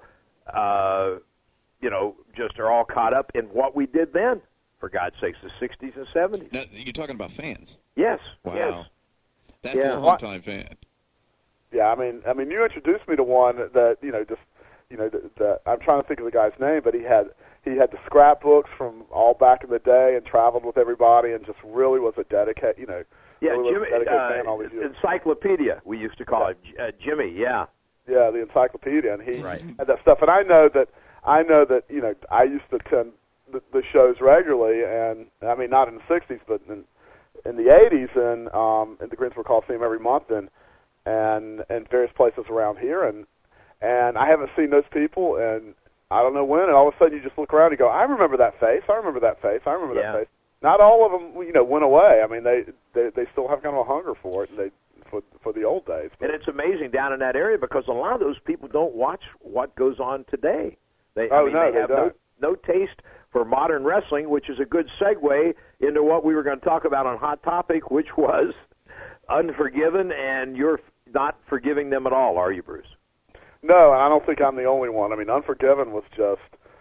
just are all caught up in what we did then. For God's sakes, the '60s and '70s. Now, you're talking about fans. Yes. Wow. Yes. That's a long-time fan. Yeah, I mean, you introduced me to one that I'm trying to think of the guy's name, but he had the scrapbooks from all back in the day and traveled with everybody and just really was a dedicated, Jimmy, fan all these years. Encyclopedia, we used to call it, Jimmy. Yeah. Yeah, the encyclopedia, and he had that stuff. And I know that I used to attend the shows regularly, and I mean not in the '60s, but in the '80s, and in the Greensboro Coliseum every month, and various places around here, and I haven't seen those people, and I don't know when, and all of a sudden you just look around and go, I remember that face, I remember that face, I remember that face. Not all of them, went away. I mean, they still have kind of a hunger for it, and for the old days. But. And it's amazing down in that area because a lot of those people don't watch what goes on today. They have no taste for modern wrestling, which is a good segue into what we were going to talk about on Hot Topic, which was Unforgiven, and you're not forgiving them at all, are you, Bruce? No, and I don't think I'm the only one. I mean, Unforgiven was just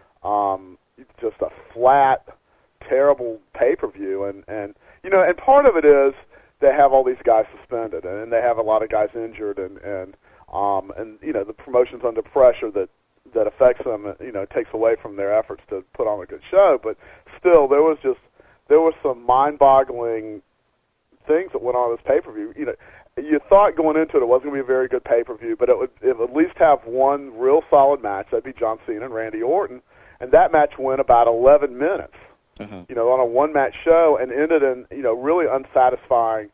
a flat, terrible pay-per-view, and part of it is they have all these guys suspended, and they have a lot of guys injured, and the promotion's under pressure that affects them, takes away from their efforts to put on a good show. But still, there was some mind-boggling things that went on this pay-per-view. You thought going into it wasn't going to be a very good pay-per-view, but it would at least have one real solid match. That'd be John Cena and Randy Orton, and that match went about 11 minutes. On a one-match show, and ended in really unsatisfying,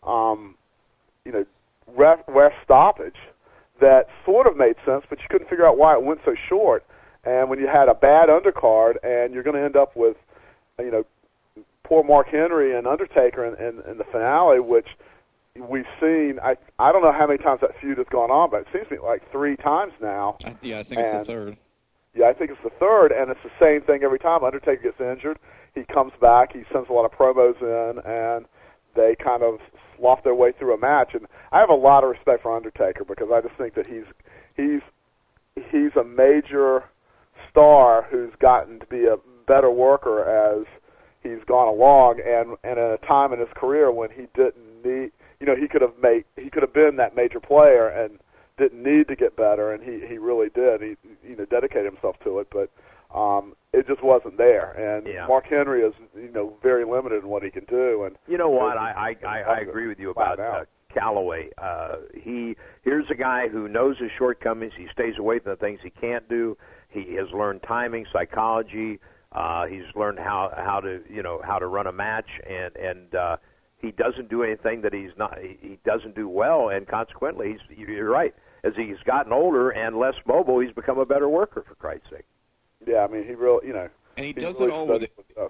ref stoppage that sort of made sense, but you couldn't figure out why it went so short. And when you had a bad undercard, and you're going to end up with, poor Mark Henry and Undertaker in the finale, which we've seen. I don't know how many times that feud has gone on, but it seems to me like 3 times now. I think it's the third. Yeah, I think it's the third, and it's the same thing every time. Undertaker gets injured, he comes back, he sends a lot of promos in, and they kind of slough their way through a match. And I have a lot of respect for Undertaker because I just think that he's a major star who's gotten to be a better worker as he's gone along, and at a time in his career when he didn't need, he could have been that major player and didn't need to get better, and he really did. He dedicated himself to it, but it just wasn't there. And Mark Henry is very limited in what he can do. And you know what? I agree with you about Calloway. Here's a guy who knows his shortcomings. He stays away from the things he can't do. He has learned timing, psychology. He's learned how to run a match, and he doesn't do anything that he doesn't do well, and consequently, you're right. As he's gotten older and less mobile, he's become a better worker, for Christ's sake. Yeah, I mean, he really, And he does it all with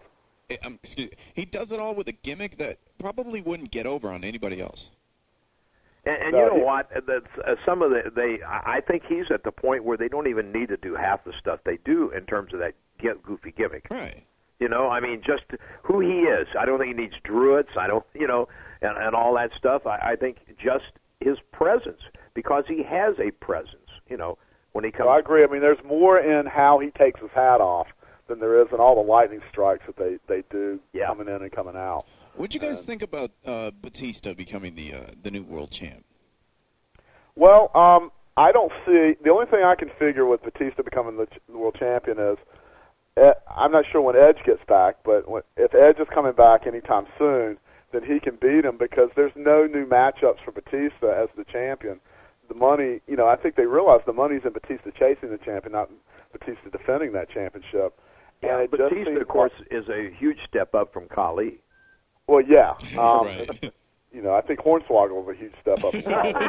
he does it all with a gimmick that probably wouldn't get over on anybody else. And you know what? Some of I think he's at the point where they don't even need to do half the stuff they do in terms of that goofy gimmick. Right. You know, I mean, just who he is. I don't think he needs druids. I don't, and all that stuff. I think just his presence, because he has a presence. When he comes. Well, I agree. I mean, there's more in how he takes his hat off than there is in all the lightning strikes that they do coming in and coming out. What do you guys think about Batista becoming the new world champ? Well, I don't see. The only thing I can figure with Batista becoming the world champion is, I'm not sure when Edge gets back, but if Edge is coming back anytime soon, then he can beat him because there's no new matchups for Batista as the champion. The money, I think they realize the money's in Batista chasing the champion, not Batista defending that championship. Yeah, and Batista, of course, is a huge step up from Khali. Well, yeah. Right. I think Hornswoggle was a huge step up.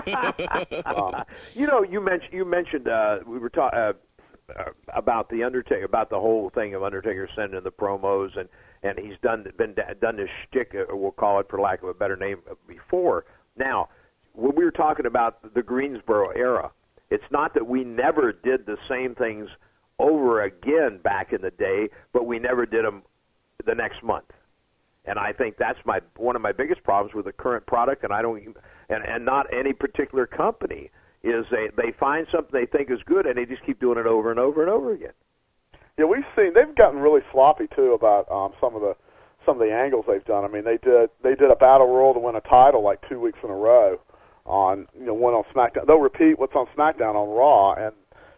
You mentioned we were talking about the Undertaker, about the whole thing of Undertaker sending the promos, and he's done this shtick, we'll call it for lack of a better name, before. Now, when we were talking about the Greensboro era, it's not that we never did the same things over again back in the day, but we never did them the next month. And I think that's one of my biggest problems with the current product, and not any particular company, is they find something they think is good and they just keep doing it over and over and over again. Yeah, they've gotten really sloppy too about some of the angles they've done. I mean, they did a battle royal to win a title like 2 weeks in a row on one on SmackDown. They'll repeat what's on SmackDown on Raw, and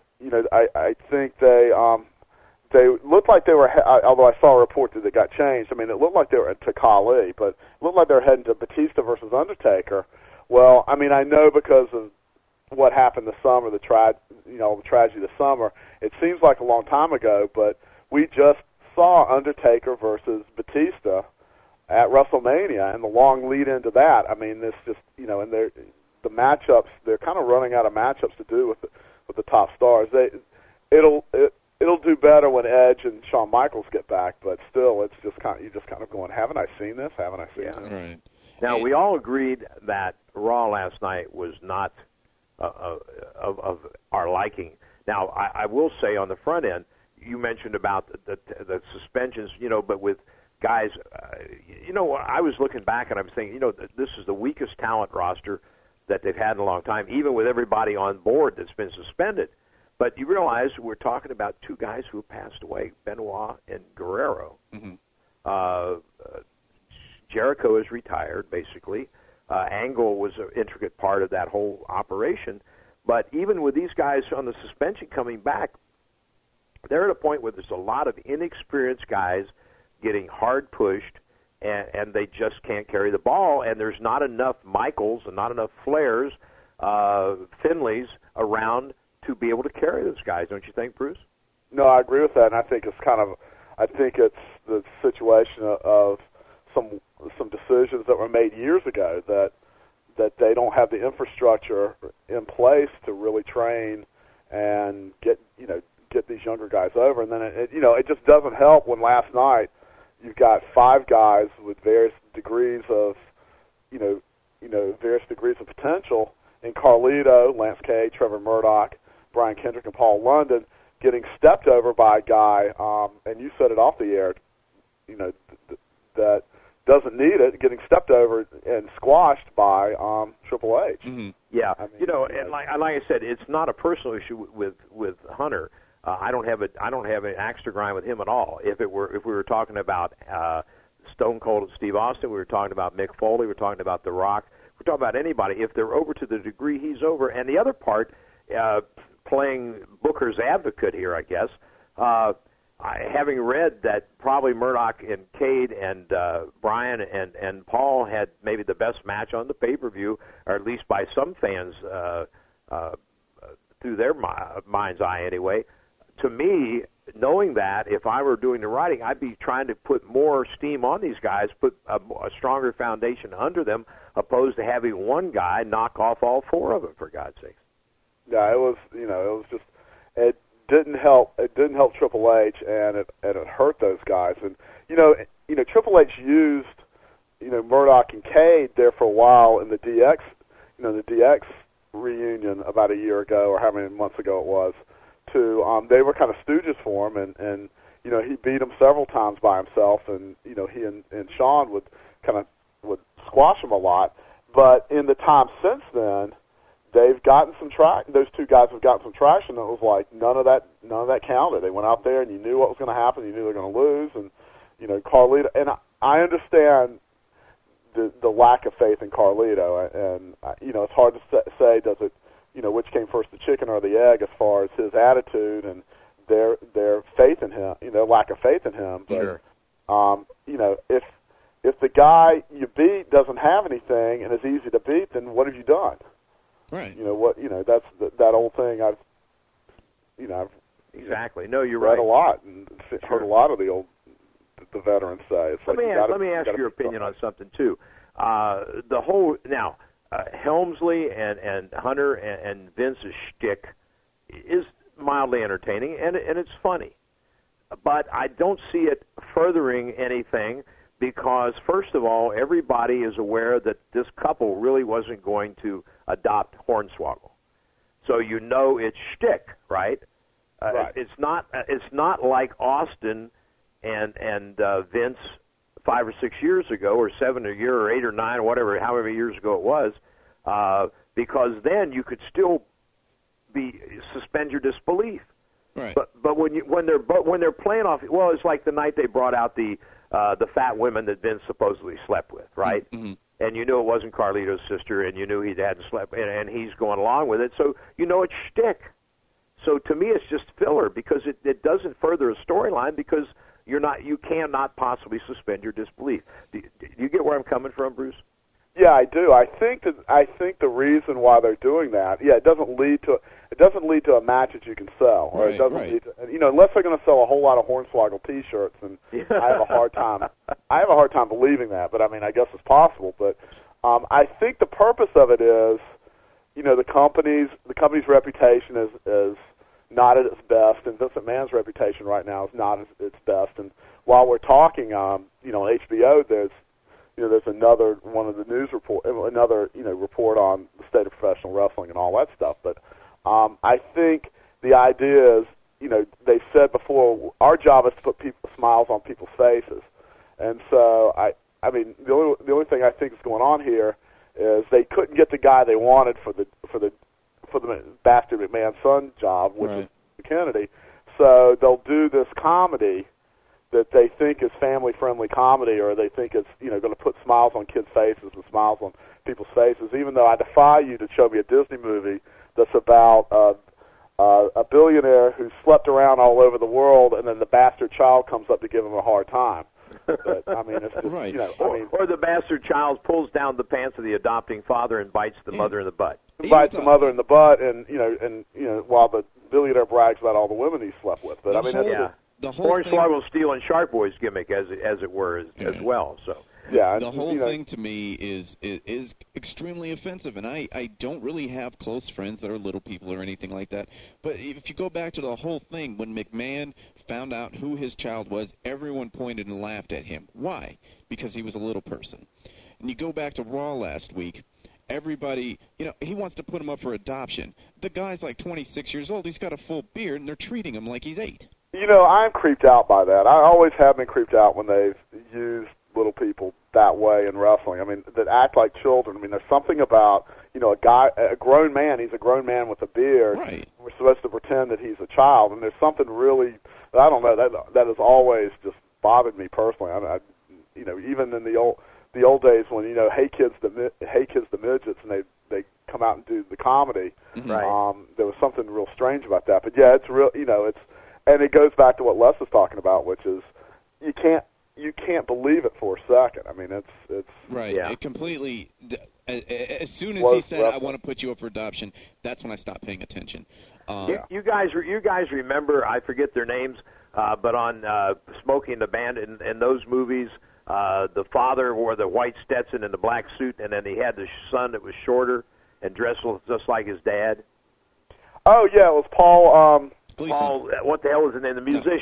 I think they looked like they were, although I saw a report that they got changed. I mean, it looked like they were to Khali, but it looked like they were heading to Batista versus Undertaker. Well, I mean, I know because of what happened this summer, the tragedy this summer, it seems like a long time ago, but we just saw Undertaker versus Batista at WrestleMania, and the long lead into that. I mean, this just, and the matchups, they're kind of running out of matchups to do with the top stars. It'll do better when Edge and Shawn Michaels get back, but still, it's just you're just kind of going, haven't I seen this? Haven't I seen this? Right. Now, we all agreed that Raw last night was not of our liking. Now, I will say on the front end, you mentioned about the suspensions, but with guys, I was looking back and I'm thinking, this is the weakest talent roster that they've had in a long time, even with everybody on board that's been suspended. But you realize we're talking about two guys who have passed away, Benoit and Guerrero. Mm-hmm. Jericho is retired, basically. Angle was an intricate part of that whole operation. But even with these guys on the suspension coming back, they're at a point where there's a lot of inexperienced guys getting hard pushed, and they just can't carry the ball, and there's not enough Michaels and not enough Flairs, Finleys around to be able to carry those guys, don't you think, Bruce? No, I agree with that, and I think it's the situation of some decisions that were made years ago that they don't have the infrastructure in place to really train and get these younger guys over, and then it just doesn't help when last night you've got five guys with various degrees of potential in Carlito, Lance Cade, Trevor Murdoch, Brian Kendrick, and Paul London getting stepped over by a guy, and you said it off the air, that doesn't need it, getting stepped over and squashed by Triple H. Mm-hmm. Yeah, I mean, and like I said, it's not a personal issue with Hunter. I don't have an axe to grind with him at all. If we were talking about Stone Cold and Steve Austin, we were talking about Mick Foley, we were talking about The Rock, we're talking about anybody. If they're over to the degree he's over, and the other part, playing Booker's advocate here, I guess. Having read that probably Murdoch and Cade and Brian and Paul had maybe the best match on the pay-per-view, or at least by some fans through their mind's eye anyway. To me, knowing that, if I were doing the writing, I'd be trying to put more steam on these guys, put a stronger foundation under them, opposed to having one guy knock off all four of them, for God's sake. Yeah, it was it didn't help. It didn't help Triple H, and it hurt those guys. And Triple H used, Murdoch and Cade there for a while in the DX, the DX reunion about a year ago or how many months ago it was. They were kind of stooges for him, and he beat him several times by himself, and he and Shawn would squash him a lot. But in the time since then, they've gotten some traction. Those two guys have gotten some traction. It was like none of that counted. They went out there, and you knew what was going to happen. You knew they were going to lose, and Carlito. And I understand the lack of faith in Carlito, and it's hard to say does it, which came first, the chicken or the egg, as far as his attitude and their faith in him, their lack of faith in him. But if the guy you beat doesn't have anything and is easy to beat, then what have you done? Right. That's that old thing. I've exactly. No, you're read right. a lot and heard a lot of the veterans say. It's let me ask your opinion on something too. The whole now Helmsley and Hunter and Vince's shtick is mildly entertaining and it's funny, but I don't see it furthering anything because first of all, everybody is aware that this couple really wasn't going to adopt Hornswoggle, so it's shtick, right? Right. It's not like Austin and Vince 5 or 6 years ago, or 7 a year, or 8 or 9, or whatever, however years ago it was, because then you could still suspend your disbelief. Right. But when they're playing off, well, it's like the night they brought out the fat women that Vince supposedly slept with, right? Mm-hmm. And you knew it wasn't Carlito's sister, and you knew he hadn't slept, and he's going along with it, so it's shtick. So to me, it's just filler because it doesn't further a storyline because you cannot possibly suspend your disbelief. Do you get where I'm coming from, Bruce? Yeah, I do. I think the reason why they're doing that, it doesn't lead to a match that you can sell, or it doesn't lead to, unless they're going to sell a whole lot of Hornswoggle T-shirts, and I have a hard time believing that. But I mean, I guess it's possible. But I think the purpose of it is, the company's reputation is not at its best, and Vince McMahon's reputation right now is not at its best. And while we're talking, on HBO, there's another one of the news report, report on the state of professional wrestling and all that stuff. But I think the idea is, they said before, our job is to put smiles on people's faces, and so I mean, the only thing I think is going on here is they couldn't get the guy they wanted for the bastard McMahon son job, which is Kennedy. So they'll do this comedy that they think is family-friendly comedy, or they think is going to put smiles on kids' faces and smiles on people's faces. Even though I defy you to show me a Disney movie that's about a billionaire who slept around all over the world, and then the bastard child comes up to give him a hard time. But, I mean, it's just, or the bastard child pulls down the pants of the adopting father and bites the mother in the butt. Bites the mother in the butt, and while the billionaire brags about all the women he slept with. But I mean, the Hornswoggle stealing Shark Boy's gimmick, as it were, as well. So the whole thing to me is extremely offensive, and I don't really have close friends that are little people or anything like that. But if you go back to the whole thing, when McMahon found out who his child was, everyone pointed and laughed at him. Why? Because he was a little person. And you go back to Raw last week. Everybody, he wants to put him up for adoption. The guy's like 26 years old. He's got a full beard, and they're treating him like he's 8. I'm creeped out by that. I always have been creeped out when they've used little people that way in wrestling. I mean, that act like children. I mean, there's something about, a grown man. He's a grown man with a beard. Right. We're supposed to pretend that he's a child, and there's something really, I don't know, that has always just bothered me personally. Even in the old days when Hey Kids the Midgets, and they come out and do the comedy. Right. There was something real strange about that. But yeah, it's real. And it goes back to what Les was talking about, which is you can't believe it for a second. I mean, it's right. Yeah. It completely. As soon as he said, "I want to put you up for adoption," that's when I stopped paying attention. You guys remember? I forget their names, but on Smokey and the Bandit in those movies. The father wore the white Stetson and the black suit, and then he had the son that was shorter and dressed just like his dad. Oh yeah, it was Paul. Gleason. Paul, what the hell was his name? The musician.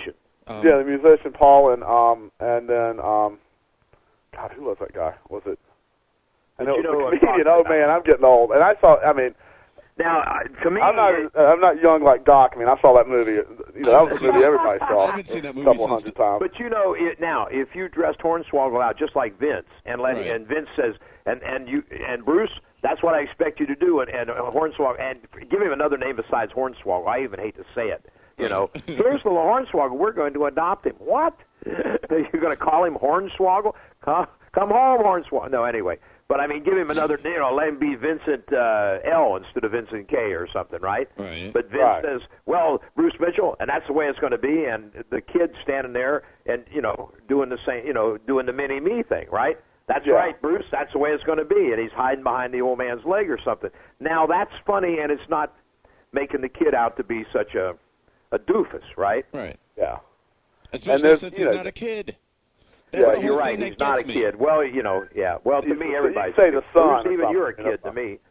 Yeah, the musician Paul, and then God, who was that guy? Was it? And it was the comedian. Oh man, I'm getting old. And I saw. I mean, now to me, I'm not young like Doc. I mean, I saw that movie. You know, that was a movie everybody saw. I haven't seen that movie a couple hundred times. But you know, now if you dressed Hornswoggle out just like Vince, and and Vince says, and Bruce, that's what I expect you to do, and Hornswoggle, and give him another name besides Hornswoggle. I even hate to say it. You know, here's the Hornswoggle. We're going to adopt him. What? You're going to call him Hornswoggle? Come home, Hornswoggle. No, anyway. But I mean, give him another. You know, let him be Vincent L instead of Vincent K or something, right? Right. But Vince says, "Well, Bruce Mitchell," and that's the way it's going to be. And the kid's standing there and doing the same, doing the mini me thing, right? That's right, Bruce. That's the way it's going to be. And he's hiding behind the old man's leg or something. Now that's funny, and it's not making the kid out to be such a doofus, right? Right. Yeah. Especially since he's not a kid. That's you're right. He's not a kid. Well, yeah. Well, to me, everybody's say the son. Bruce, even you're a kid to me.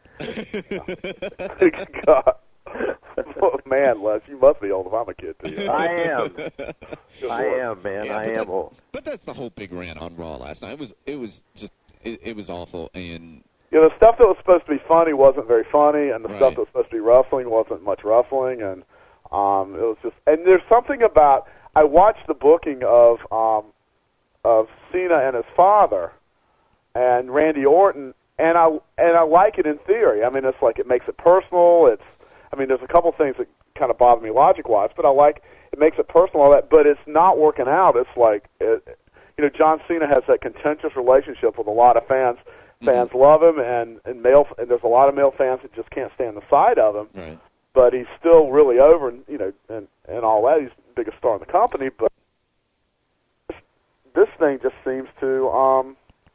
God. Oh, man, Les, you must be old if I'm a kid to you. I am. I am, man. Yeah, I am old. But that's the whole big rant on Raw last night. It was awful, and the stuff that was supposed to be funny wasn't very funny, and the stuff that was supposed to be wrestling wasn't much wrestling, and it was just. And there's something about I watched the booking of Cena and his father, and Randy Orton, and I like it in theory. I mean, it's like it makes it personal. There's a couple things that kind of bother me logic-wise, but I like it makes it personal, all that. But it's not working out. It's like John Cena has that contentious relationship with a lot of fans. Fans love him, and there's a lot of male fans that just can't stand the sight of him. Right. But he's still really over, and all that. He's the biggest star in the company, but this thing just seems to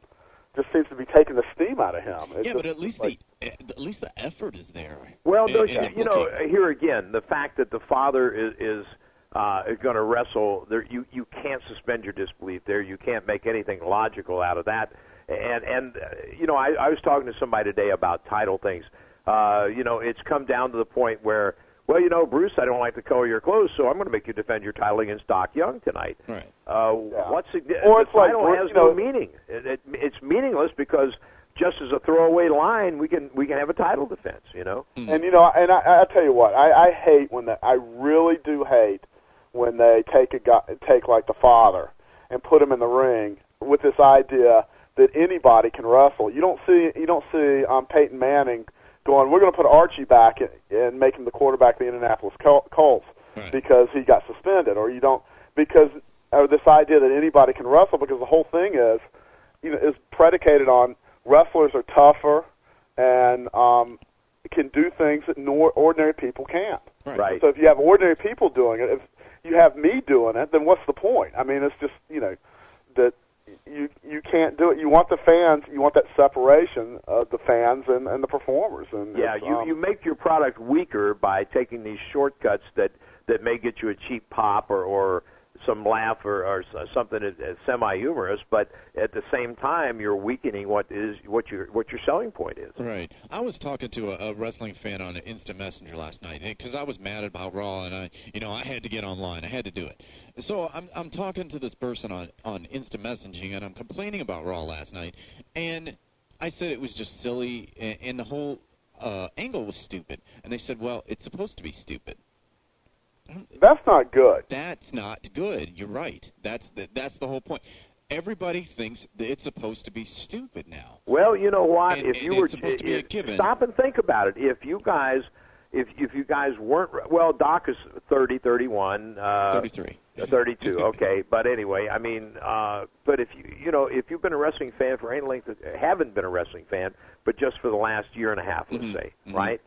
be taking the steam out of him. It's but at least at least the effort is there. Well, here again, the fact that the father is going to wrestle, there, you can't suspend your disbelief there. You can't make anything logical out of that. And I was talking to somebody today about title things. It's come down to the point where, well, Bruce, I don't like the color of your clothes, so I'm going to make you defend your title against Doc Young tonight. Right. What's the title has no meaning. It's meaningless because just as a throwaway line, we can have a title defense. And I tell you what, I hate I really do hate when they take like the father and put him in the ring with this idea that anybody can wrestle. You don't see Peyton Manning going, we're going to put Archie back and make him the quarterback of the Indianapolis Colts because he got suspended, or you don't because this idea that anybody can wrestle, because the whole thing is predicated on wrestlers are tougher and can do things that ordinary people can't. Right. So if you have ordinary people doing it, if you have me doing it, then what's the point? I mean, it's just that. You can't do it. You want the fans. You want that separation of the fans and the performers. And you make your product weaker by taking these shortcuts that may get you a cheap pop or some laugh or something semi-humorous, but at the same time you're weakening what your selling point is. Right. I was talking to a wrestling fan on Instant Messenger last night because I was mad about Raw, and I had to get online. I had to do it. So I'm talking to this person on Instant Messaging, and I'm complaining about Raw last night, and I said it was just silly, and the whole angle was stupid. And they said, well, it's supposed to be stupid. That's not good. That's not good. You're right. That's the whole point. Everybody thinks that it's supposed to be stupid now. Well, you know what? If you were supposed to be a given, stop and think about it. If you guys weren't, well, Doc is 30, 31, 33, 32. Okay, but anyway, I mean, but if if you've been a wrestling fan for any length, haven't been a wrestling fan, but just for the last year and a half, let's say, right?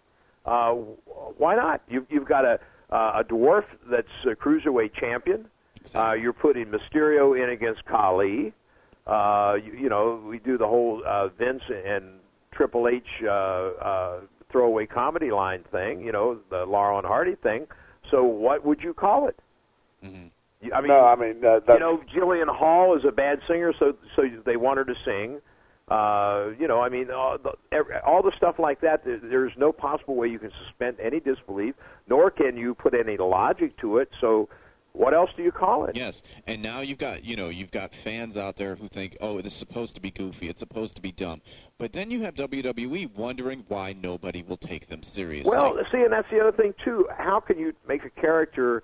Why not? You've got a dwarf that's a cruiserweight champion. Exactly. You're putting Mysterio in against Khali. We do the whole Vince and Triple H throwaway comedy line thing. The Laurel and Hardy thing. So what would you call it? Mm-hmm. Jillian Hall is a bad singer, so they want her to sing. All the stuff like that, there's no possible way you can suspend any disbelief, nor can you put any logic to it. So What else do you call it? Yes, and now you've got fans out there who think, oh, this is supposed to be goofy, it's supposed to be dumb. But then you have WWE wondering why nobody will take them seriously. Well, see, and that's the other thing too. How can you make a character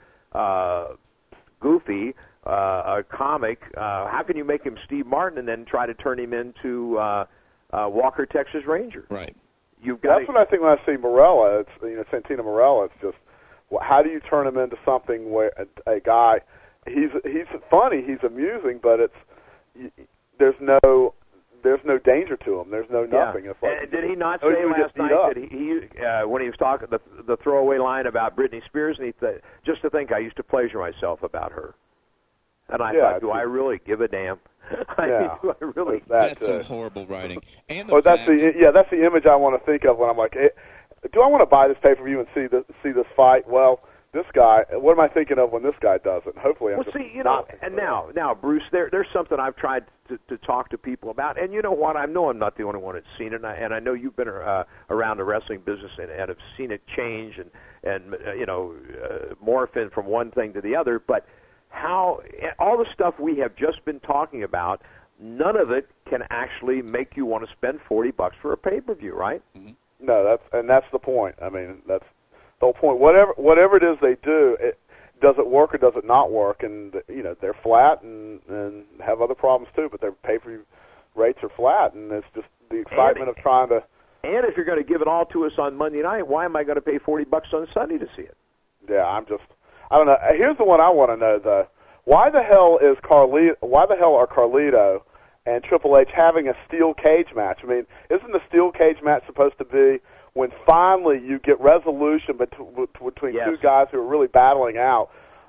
goofy, a comic? How can you make him Steve Martin and then try to turn him into Walker, Texas Ranger? Right. That's what I think when I see Morella. It's Santino Morella. It's just, how do you turn him into something where a guy? He's funny. He's amusing, but there's no danger to him. There's no nothing. It's like, did he not say last night that he when he was talking the throwaway line about Britney Spears, and he said, just to think I used to pleasure myself about her, and I thought, do I really give a damn? Do I really? That's some horrible writing. And that's the image I want to think of when I'm like, hey, do I want to buy this pay-per-view and see this fight? Well, this guy. What am I thinking of when this guy does it? Hopefully, I'm just not. And now, Bruce, there's something I've tried to talk to people about, and you know what? I know I'm not the only one that's seen it, and I know you've been around the wrestling business and have seen it change and morph in from one thing to the other. But how all the stuff we have just been talking about, none of it can actually make you want to spend $40 for a pay-per-view, right? Mm-hmm. No, that's the point. I mean, that's the whole point. Whatever it is they do, does it work or does it not work? And they're flat and have other problems too. But their pay-per-view rates are flat, and it's just the excitement of trying to. And if you're going to give it all to us on Monday night, why am I going to pay $40 on Sunday to see it? Yeah, I don't know. Here's the one I want to know though. Why the hell are Carlito and Triple H having a steel cage match? I mean, isn't the steel cage match supposed to be when finally you get resolution between two guys who are really battling out?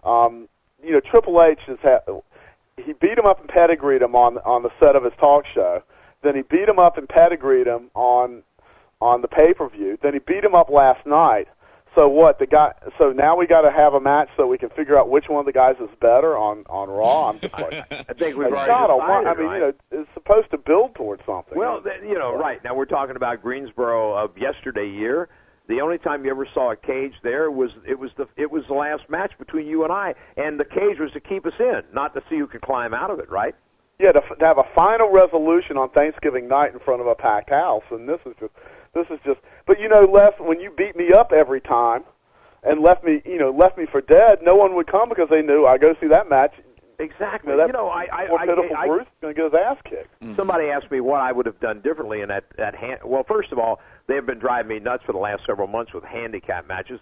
Triple H he beat him up and pedigreed him on the set of his talk show. Then he beat him up and pedigreed him on the pay-per-view. Then he beat him up last night. So what? So now we got to have a match so we can figure out which one of the guys is better on Raw. I'm just like, I think we've already decided, it's supposed to build towards something. Well, right now we're talking about Greensboro of yesterday year. The only time you ever saw a cage there was the last match between you and I, and the cage was to keep us in, not to see who could climb out of it, right? Yeah, to have a final resolution on Thanksgiving night in front of a packed house, and this is just. But Les, when you beat me up every time and left me for dead, no one would come because they knew I go see that match. Exactly. Bruce is going to get his ass kicked. Somebody asked me what I would have done differently in that hand. Well, first of all, they have been driving me nuts for the last several months with handicap matches.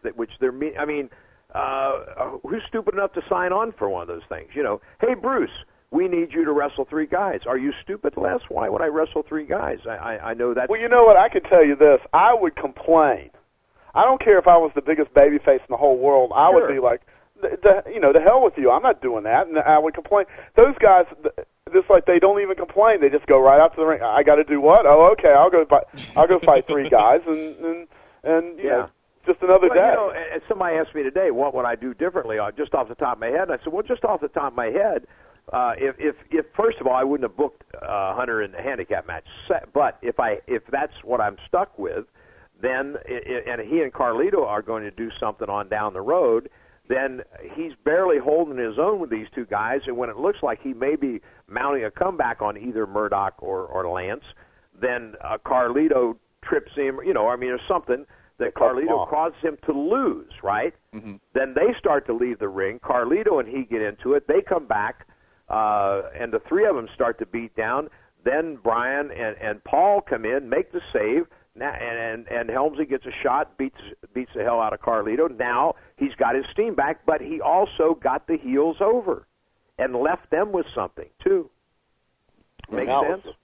Who's stupid enough to sign on for one of those things? Hey Bruce, we need you to wrestle 3 guys. Are you stupid, Les? Why would I wrestle 3 guys? I know that. Well, you know what? I can tell you this. I would complain. I don't care if I was the biggest babyface in the whole world. I would be like, the hell with you. I'm not doing that. And I would complain. Those guys, just like they don't even complain. They just go right out to the ring. I got to do what? Oh, okay. I'll go fight 3 guys and just another day. And somebody asked me today, what would I do differently? Just off the top of my head. And I said, well, just off the top of my head. If first of all, I wouldn't have booked Hunter in the handicap match, but if that's what I'm stuck with, then and he and Carlito are going to do something on down the road, then he's barely holding his own with these 2 guys, and when it looks like he may be mounting a comeback on either Murdoch or Lance, then Carlito trips him, there's something that Carlito causes him to lose, right? Mm-hmm. Then they start to leave the ring. Carlito and he get into it. They come back. And the 3 of them start to beat down. Then Brian and Paul come in, make the save, and Helmsley gets a shot, beats the hell out of Carlito. Now he's got his steam back, but he also got the heels over and left them with something too. Makes sense?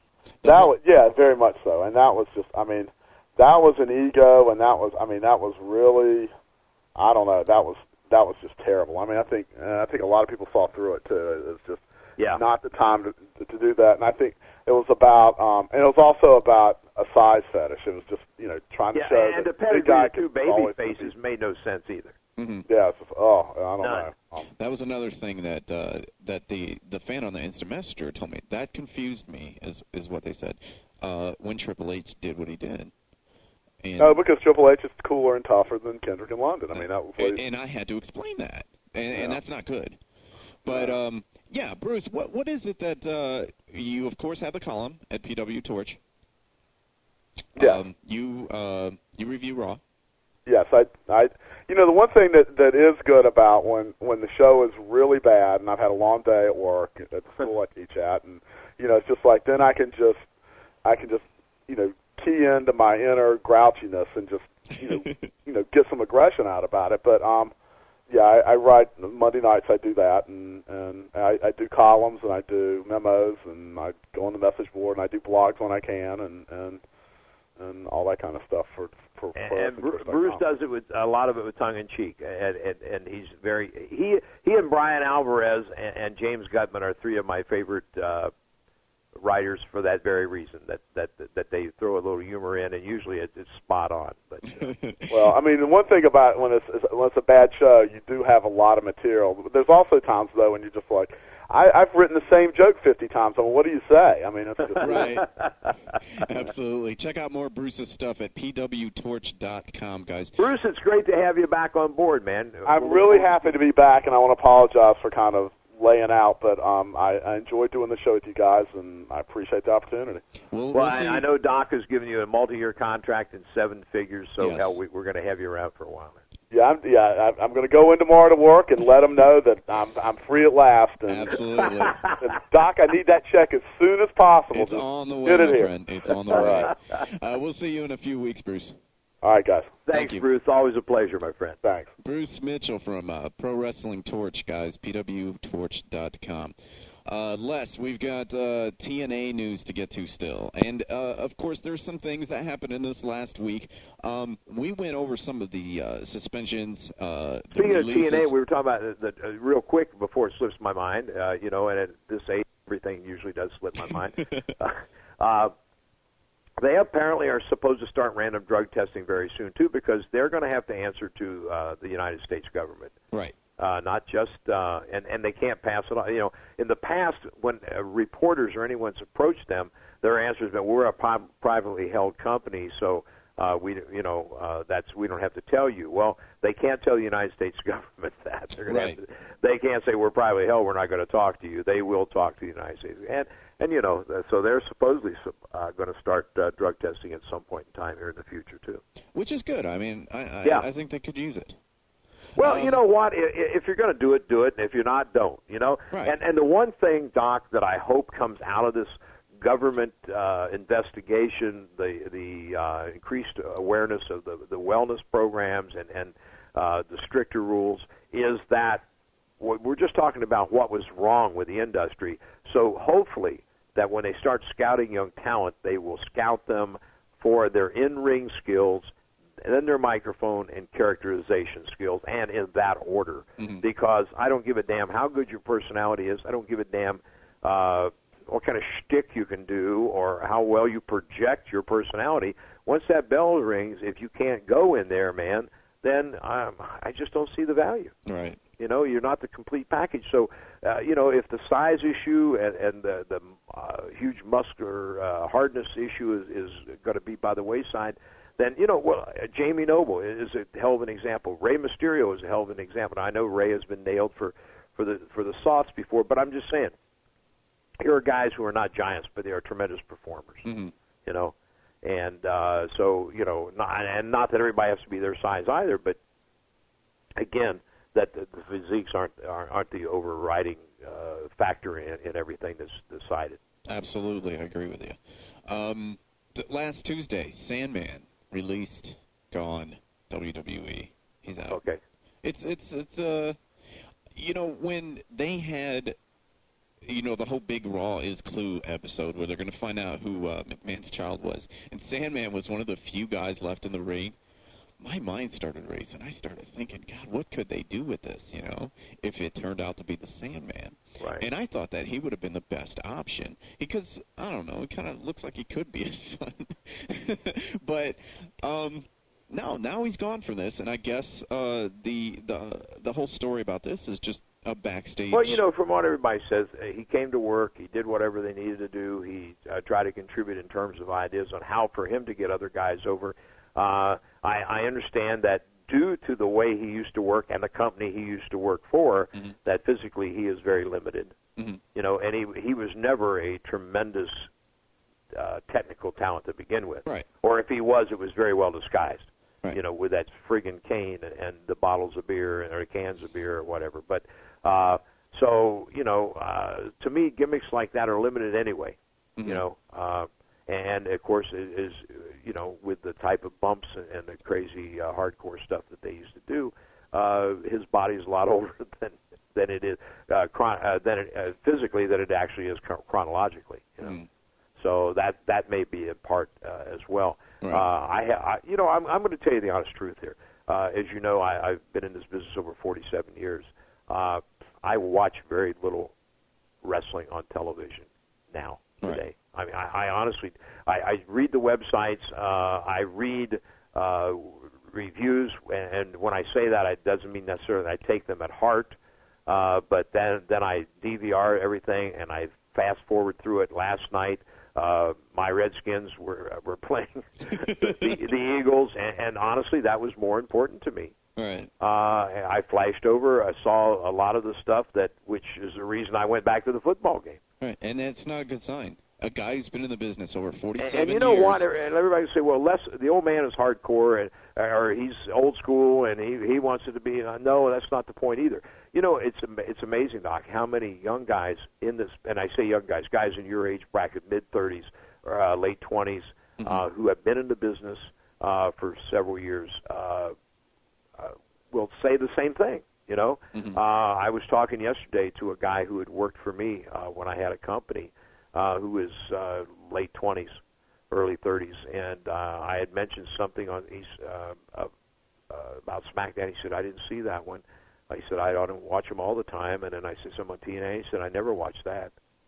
Very much so. And that was just, that was an ego, and that was really, I don't know, that was just terrible. I think a lot of people saw through it too. It was just not the time to do that. And I think it was about, and it was also about a size fetish. It was just trying to show. And that the pedigree of 2 baby faces made no sense either. Mm-hmm. Yeah, it's just, I don't know. That was another thing that the fan on the instant messenger told me. That confused me, is what they said, when Triple H did what he did. No, because Triple H is cooler and tougher than Kendrick and London. That was and I had to explain that. and that's not good. But yeah, Bruce, what is it that you of course have a column at PW Torch? Yeah. You review Raw. Yes, I the one thing that is good about when the show is really bad and I've had a long day at work at the school I teach at, and it's just like then I can just key into my inner grouchiness and just get some aggression out about it. But I write Monday nights. I do that, and I do columns and I do memos and I go on the message board and I do blogs when I can and all that kind of stuff for and Bruce does it with a lot of it with tongue in cheek, and he's very he and Brian Alvarez and James Gutman are three of my favorite writers for that very reason, that they throw a little humor in, and usually it's spot on. But well, I mean, the one thing about when it's a bad show, you do have a lot of material. But there's also times though when you're just like, I've written the same joke 50 times. I mean, what do you say? I mean, it's just right. Absolutely. Check out more Bruce's stuff at pwtorch.com, guys. Bruce, it's great to have you back on board, man. I'm really happy to be back, and I want to apologize for kind of laying out, but I enjoy doing the show with you guys, and I appreciate the opportunity. Well, I know Doc has given you a multi-year contract in 7 figures, so yes. Hell, we're going to have you around for a while. Yeah, I'm going to go in tomorrow to work and let them know that I'm free at last. And, absolutely. And Doc, I need that check as soon as possible. It's on the way, my friend. It's on the way. We'll see you in a few weeks, Bruce. All right, guys. Thanks, Bruce. Always a pleasure, my friend. Thanks. Bruce Mitchell from Pro Wrestling Torch, guys, pwtorch.com. Les, we've got TNA news to get to still. And, of course, there's some things that happened in this last week. We went over some of the suspensions. Speaking of TNA, we were talking about real quick before it slips my mind, and at this age, everything usually does slip my mind. They apparently are supposed to start random drug testing very soon, too, because they're going to have to answer to the United States government. Right. Not just, and they can't pass it on. In the past, when reporters or anyone's approached them, their answer has been, we're a privately held company, so we don't have to tell you. Well, they can't tell the United States government that. They're going right. to they can't say we're privately held, we're not going to talk to you. They will talk to the United States. And so they're supposedly going to start drug testing at some point in time here in the future, too. Which is good. I mean, I think they could use it. Well, you know what? If you're going to do it, do it. And if you're not, don't. Right. And the one thing, Doc, that I hope comes out of this government investigation, the increased awareness of the wellness programs and the stricter rules, is that we're just talking about what was wrong with the industry. So hopefully that when they start scouting young talent, they will scout them for their in-ring skills, and then their microphone and characterization skills, and in that order. Mm-hmm. Because I don't give a damn how good your personality is. I don't give a damn what kind of shtick you can do or how well you project your personality. Once that bell rings, if you can't go in there, man, then I just don't see the value. Right. You're not the complete package. So, if the size issue and the huge muscular hardness issue is going to be by the wayside, then, Jamie Noble is a hell of an example. Rey Mysterio is a hell of an example. I know Rey has been nailed for the softs before, but I'm just saying, here are guys who are not giants, but they are tremendous performers. Mm-hmm. And not that everybody has to be their size either, but again, that the physiques aren't the overriding factor in everything that's decided. Absolutely, I agree with you. Last Tuesday, Sandman released, gone, WWE. He's out. Okay. It's when they had, the whole big Raw is Clue episode where they're going to find out who McMahon's child was, and Sandman was one of the few guys left in the ring. My mind started racing. I started thinking, God, what could they do with this, if it turned out to be the Sandman? Right. And I thought that he would have been the best option because, I don't know, it kind of looks like he could be his son. But no, now he's gone from this, and I guess the whole story about this is just a backstage. Well, from what everybody says, he came to work, he did whatever they needed to do, he tried to contribute in terms of ideas on how for him to get other guys over. I understand that due to the way he used to work and the company he used to work for, that physically he is very limited. You know, and he was never a tremendous technical talent to begin with. Right. Or if he was, it was very well disguised. Right. You know, with that friggin' cane and the bottles of beer or cans of beer or whatever. But so, you know, to me, gimmicks like that are limited anyway. You know, and of course, is you know, with the type of bumps and the crazy hardcore stuff that they used to do, his body's a lot older than it is physically than it actually is chronologically. You know, so that may be a part as well. Right. You know, I'm going to tell you the honest truth here. As you know, I've been in this business over 47 years. I watch very little wrestling on television now today. I mean, I honestly, I read the websites, I read reviews, and when I say that, it doesn't mean necessarily that I take them at heart. But then I DVR everything, and I fast forward through it. Last night, my Redskins were playing the Eagles, and honestly, that was more important to me. Right. I flashed over. I saw a lot of the stuff which is the reason I went back to the football game. Right, and that's not a good sign. A guy who's been in the business over 47 years. And you know what? And everybody say, well, the old man is hardcore, or he's old school, and he wants it to be. No, that's not the point either. You know, it's amazing, Doc, how many young guys in this, and I say young guys in your age bracket, mid-30s, or late 20s, who have been in the business for several years, will say the same thing. You know, I was talking yesterday to a guy who had worked for me when I had a company, who was late 20s, early 30s, and I had mentioned something on about SmackDown. He said, I didn't see that one. I said, I don't watch them all the time, and then I said, some on TNA. He said, I never watched that.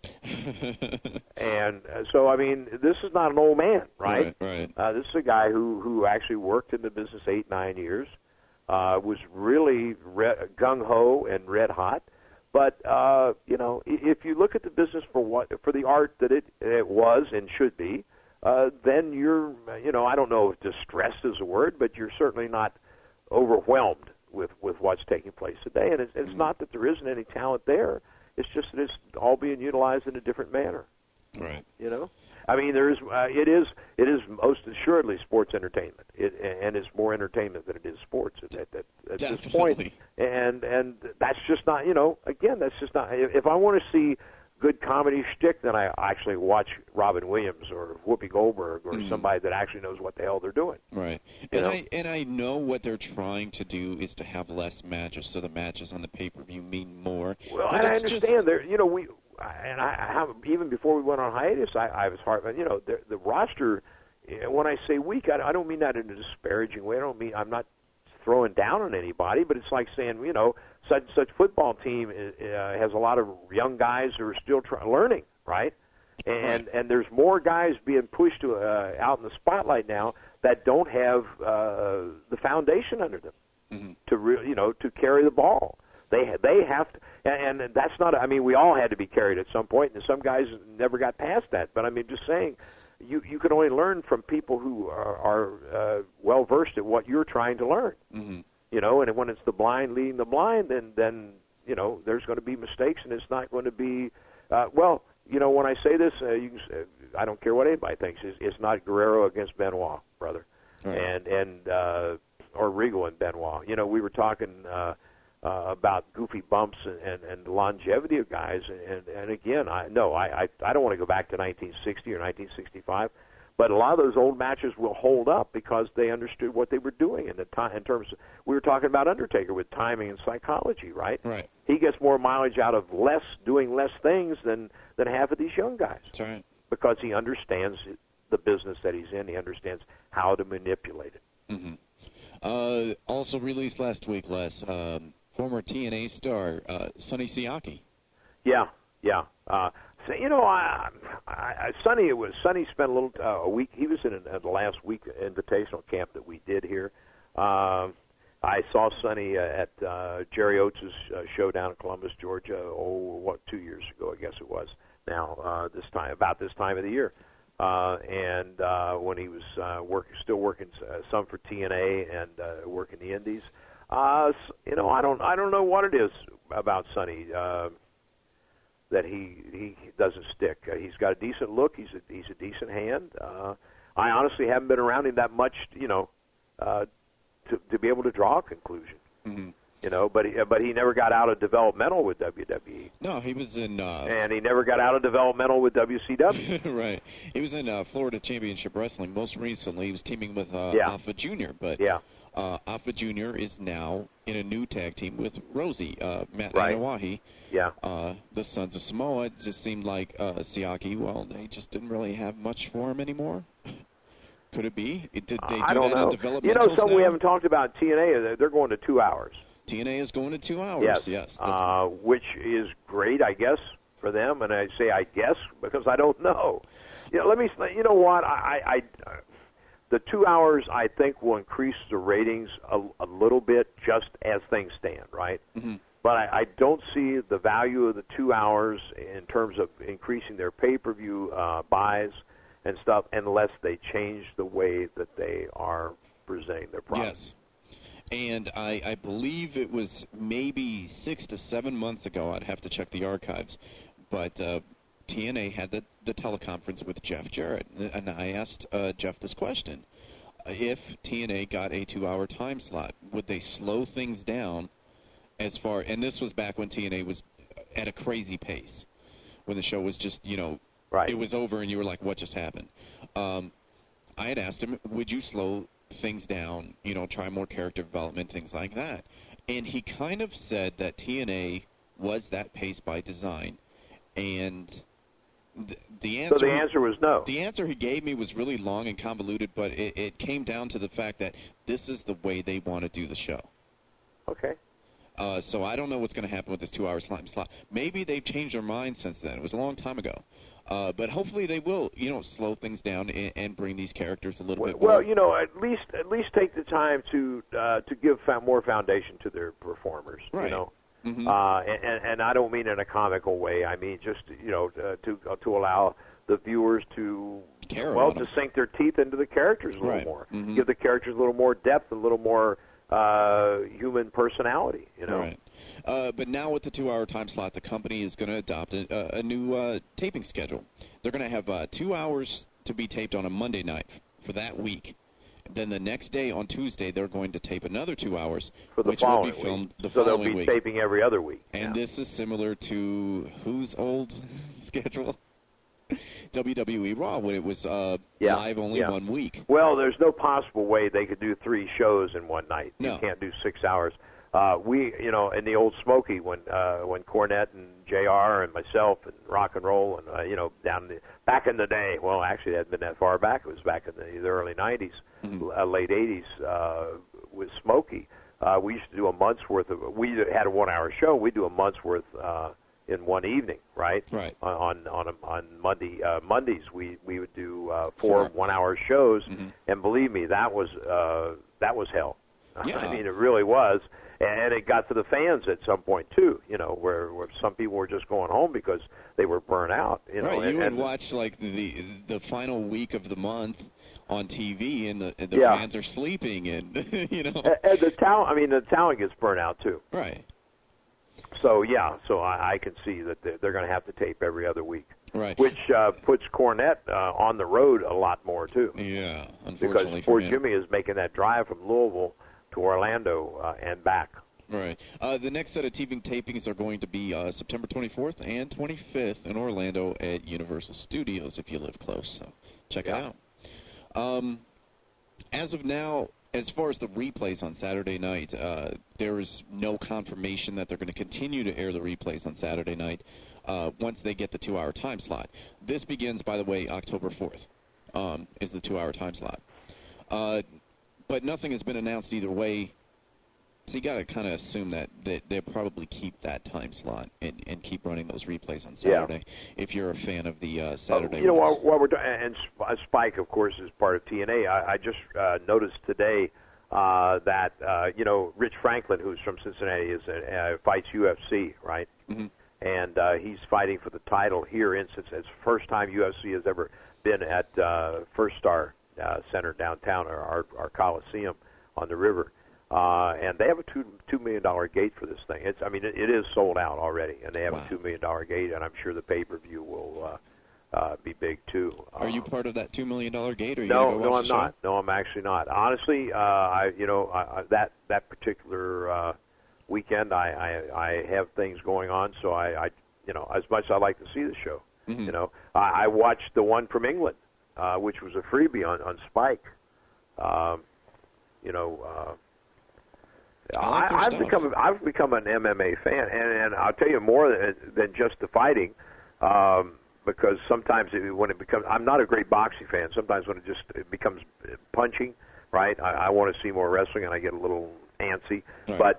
And so, I mean, this is not an old man, right? Right. This is a guy who actually worked in the business 8-9 years, was really gung-ho and red hot. But you know, if you look at the business for the art that it was and should be, then you're, you know, I don't know if distressed is a word, but you're certainly not overwhelmed with what's taking place today. And it's not that there isn't any talent there. It's just that it's all being utilized in a different manner. Right. You know, I mean, it is most assuredly sports entertainment, and it's more entertainment than it is sports at this point. And that's just not, you know, again, that's just not. If I want to see good comedy shtick, then I actually watch Robin Williams or Whoopi Goldberg or somebody that actually knows what the hell they're doing. Right. And I know what they're trying to do is to have less matches, so the matches on the pay-per-view mean more. Well, and I understand there. You know, I have, even before we went on hiatus, I was hard. You know, the roster. When I say weak, I don't mean that in a disparaging way. I'm not throwing down on anybody, but it's like saying, you know, such football team has a lot of young guys who are still learning, right? And there's more guys being pushed to out in the spotlight now that don't have the foundation under them to carry the ball. They have to, and that's not. I mean, we all had to be carried at some point, and some guys never got past that. But I mean, just saying, you can only learn from people who are well versed at what you're trying to learn. You know, and when it's the blind leading the blind, then you know there's going to be mistakes, and it's not going to be. Well, you know, when I say this, I don't care what anybody thinks. It's not Guerrero against Benoit, brother, and or Regal and Benoit. You know, we were talking. About goofy bumps and the longevity of guys, and again, I don't want to go back to 1960 or 1965, but a lot of those old matches will hold up because they understood what they were doing in terms of, we were talking about Undertaker with timing and psychology, right? Right. He gets more mileage out of doing less things than half of these young guys. That's right. Because he understands the business that he's in. He understands how to manipulate it. Also released last week, Les. Former TNA star Sonny Siaki. Yeah. So, you know, Sonny spent a week. He was in the last week invitational camp that we did here. I saw Sonny at Jerry Oates' show down in Columbus, Georgia. 2 years ago, I guess it was. Now, about this time of the year, and when he was still working some for TNA and working the Indies. I don't know what it is about Sonny that he doesn't stick. He's got a decent look. He's a decent hand. I honestly haven't been around him that much, to be able to draw a conclusion. Mm-hmm. But he never got out of developmental with WWE. No, he was in. And he never got out of developmental with WCW. Right. He was in Florida Championship Wrestling. Most recently, he was teaming with Alpha Jr. But Alpha Jr. is now in a new tag team with Rosie, Matt Anawahi. Yeah. The Sons of Samoa. It just seemed like Siaki, well, they just didn't really have much for him anymore. Could it be? Did they do I don't that know. in developmentals something now? we haven't talked about TNA. They're going to 2 hours. TNA is going to 2 hours. Yes. Which is great, I guess, for them. And I say I guess because I don't know. Let me. You know what? The 2 hours I think will increase the ratings a little bit just as things stand, right? Mm-hmm. But I don't see the value of the 2 hours in terms of increasing their pay-per-view buys and stuff unless they change the way that they are presenting their product. Yes. And I believe it was maybe 6 to 7 months ago. I'd have to check the archives. But TNA had the teleconference with Jeff Jarrett. And I asked Jeff this question. If TNA got a 2-hour time slot, would they slow things down as far... And this was back when TNA was at a crazy pace. When the show was just, right. It was over and you were like, what just happened? I had asked him, would you slow things down, try more character development, things like that. And he kind of said that TNA was that pace by design. And the answer... So the answer was no. The answer he gave me was really long and convoluted, but it came down to the fact that this is the way they want to do the show. Okay. So I don't know what's going to happen with this 2-hour slot. Maybe they've changed their mind since then. It was a long time ago. But hopefully they will, slow things down and bring these characters a little bit more. Well, at least take the time to give more foundation to their performers. Right. Mm-hmm. And I don't mean in a comical way. I mean just to allow the viewers to to sink their teeth into the characters a little more, give the characters a little more depth, a little more human personality. Right. But now with the 2-hour time slot, the company is going to adopt a new taping schedule. They're going to have 2 hours to be taped on a Monday night for that week. Then the next day, on Tuesday, they're going to tape another 2 hours, which will be filmed the following week. So they'll be taping every other week. And this is similar to whose old schedule? WWE Raw, when it was live only 1 week. Well, there's no possible way they could do 3 shows in one night. No. You can't do 6 hours. In the old Smoky, when Cornette and JR and myself and Rock and Roll and back in the day. Well, actually, it hadn't been that far back. It was back in the early '90s, late '80s with Smoky. We used to do a month's worth of. We had a 1-hour show. We do a month's worth in one evening, right? Right. On Mondays, we would do 4 1-hour shows, and believe me, that was hell. Yeah. I mean, it really was. And it got to the fans at some point too, where some people were just going home because they were burnt out. Right, you would watch like the final week of the month on TV, and the fans are sleeping, and And the talent gets burnt out too. Right. So I can see that they're going to have to tape every other week. Right. Which puts Cornette on the road a lot more too. Yeah, unfortunately because poor for him. Jimmy is making that drive from Louisville to Orlando and back. Right. The next set of TV tapings are going to be September 24th and 25th in Orlando at Universal Studios if you live close. So check it out. As of now, as far as the replays on Saturday night, there is no confirmation that they're going to continue to air the replays on Saturday night once they get the 2-hour time slot. This begins, by the way, October 4th is the 2-hour time slot. But nothing has been announced either way, so you got to kind of assume that they'll probably keep that time slot and keep running those replays on Saturday. If you're a fan of the Saturday. While we're and Spike, of course, is part of TNA. I just noticed today that Rich Franklin, who's from Cincinnati, fights UFC, right? Mm-hmm. And he's fighting for the title here in Cincinnati. It's the first time UFC has ever been at First Star Center downtown, or our Coliseum on the river, and they have a $2 million gate for this thing. It is sold out already, and they have a $2 million gate, and I'm sure the pay-per-view will be big too. Are you part of that $2 million gate? Or you No, I'm not. No, I'm actually not. Honestly, that particular weekend, I have things going on, so I as much as I like to see the show, I watched the one from England, which was a freebie on Spike. I've become an MMA fan, and I'll tell you more than just the fighting, because sometimes when it becomes, I'm not a great boxing fan. Sometimes when it becomes punching, right? I want to see more wrestling, and I get a little antsy. Right. But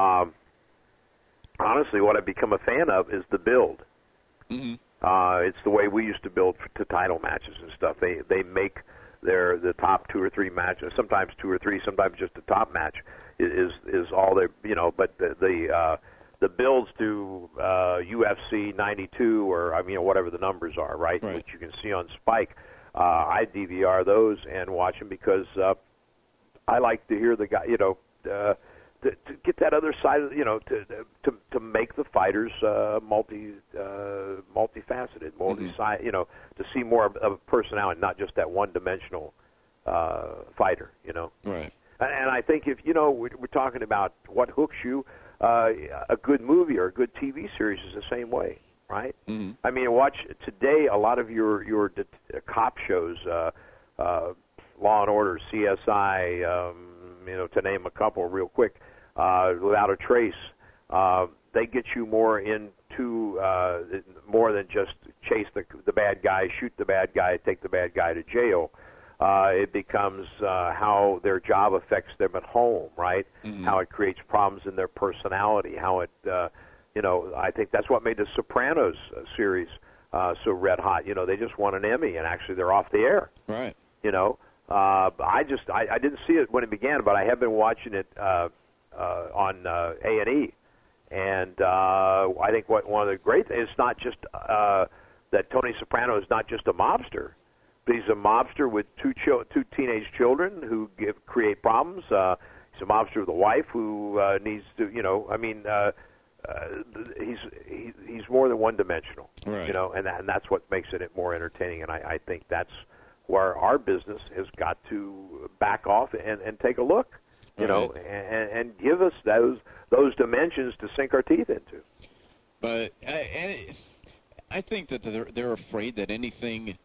honestly, what I've become a fan of is the build. Mm-hmm. It's the way we used to build to title matches and stuff. They make the top 2 or 3 matches, sometimes 2 or 3, sometimes just the top match is all they, but the builds to UFC 92 or whatever the numbers are, right? Which you can see on Spike. I DVR those and watch them because I like to hear the guy, to get that other side of, to make the fighters multifaceted, to see more of a personality, not just that one-dimensional fighter, Right. And I think if we're talking about what hooks you, a good movie or a good TV series is the same way, right? Mm-hmm. I mean, watch today a lot of your cop shows, Law and Order, CSI, to name a couple real quick, Without a Trace. They get you more into more than just chase the bad guy, shoot the bad guy, take the bad guy to jail. It becomes how their job affects them at home, right? Mm-hmm. How it creates problems in their personality. How it, I think that's what made the Sopranos series so red hot. They just won an Emmy, and actually they're off the air. Right. I didn't see it when it began, but I have been watching it on A&E, and I think one of the great things, it's not just that Tony Soprano is not just a mobster. He's a mobster with two teenage children who create problems. He's a mobster with a wife who needs to, he's more than one-dimensional, right. And that's what makes it more entertaining. And I think that's where our business has got to back off and take a look, and give us those dimensions to sink our teeth into. But I think that they're afraid that anything,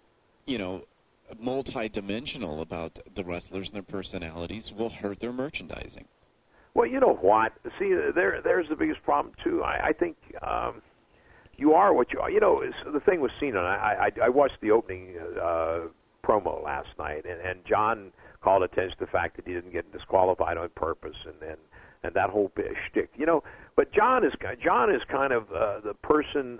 multi-dimensional about the wrestlers and their personalities will hurt their merchandising. Well, you know what? See, there's the biggest problem too. I think you are what you are. The thing with Cena. I watched the opening promo last night, and John called attention to the fact that he didn't get disqualified on purpose, and that whole shtick. But John is kind of the person.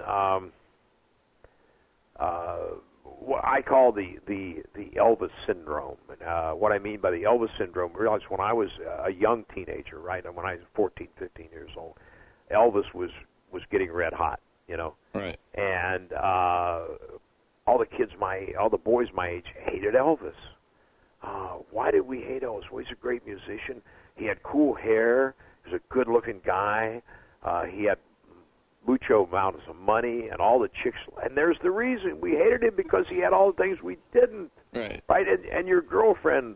What I call the Elvis syndrome. What I mean by the Elvis syndrome, realize when I was a young teenager, right, and when I was 14, 15 years old, Elvis was getting red hot, Right. And all the boys my age hated Elvis. Why did we hate Elvis? Well, he's a great musician. He had cool hair. He was a good-looking guy. He had mucho amounts of money and all the chicks, and there's the reason we hated him, because he had all the things we didn't, right? And your girlfriend,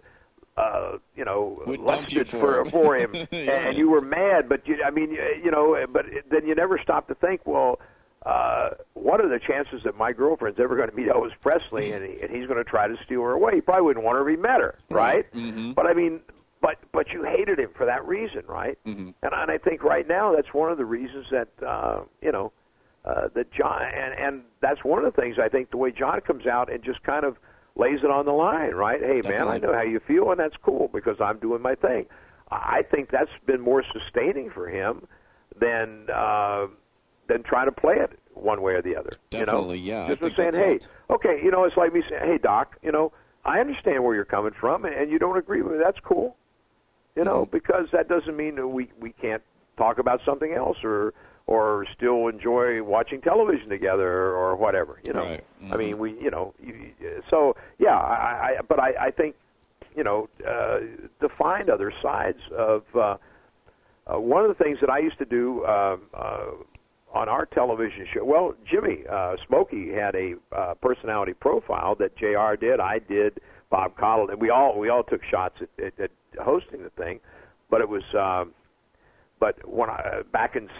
lusted for him, yeah. And you were mad, but but then you never stopped to think, well, what are the chances that my girlfriend's ever going to meet Elvis Presley, and he's going to try to steal her away? He probably wouldn't want her to be met her, right? Mm-hmm. But I mean. But you hated him for that reason, right? Mm-hmm. And I think right now that's one of the reasons that that John and that's one of the things I think the way John comes out and just kind of lays it on the line, right? Hey, Definitely. man, I know how you feel, and that's cool because I'm doing my thing. I think that's been more sustaining for him than trying to play it one way or the other. Definitely, yeah. Just saying, hey, okay, it's like me saying, hey, Doc, I understand where you're coming from, and you don't agree with me. That's cool. Because that doesn't mean that we can't talk about something else, or still enjoy watching television together, or whatever. You know, Right. Mm-hmm. I mean, so yeah. I think to find other sides of one of the things that I used to do on our television show. Well, Jimmy Smokey had a personality profile that JR did. I did. Bob Cottle, and we all took shots at hosting the thing, but it was. But when back in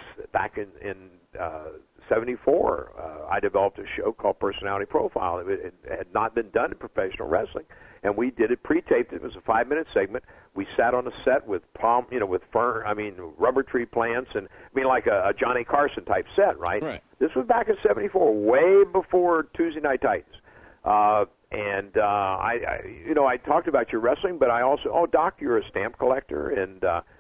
'74, I developed a show called Personality Profile. It had not been done in professional wrestling, and we did it pre-taped. It was a 5-minute segment. We sat on a set with rubber tree plants, and like a Johnny Carson type set, right? Right. This was back in '74, way before Tuesday Night Titans. I talked about your wrestling, but I also, Doc, you're a stamp collector, and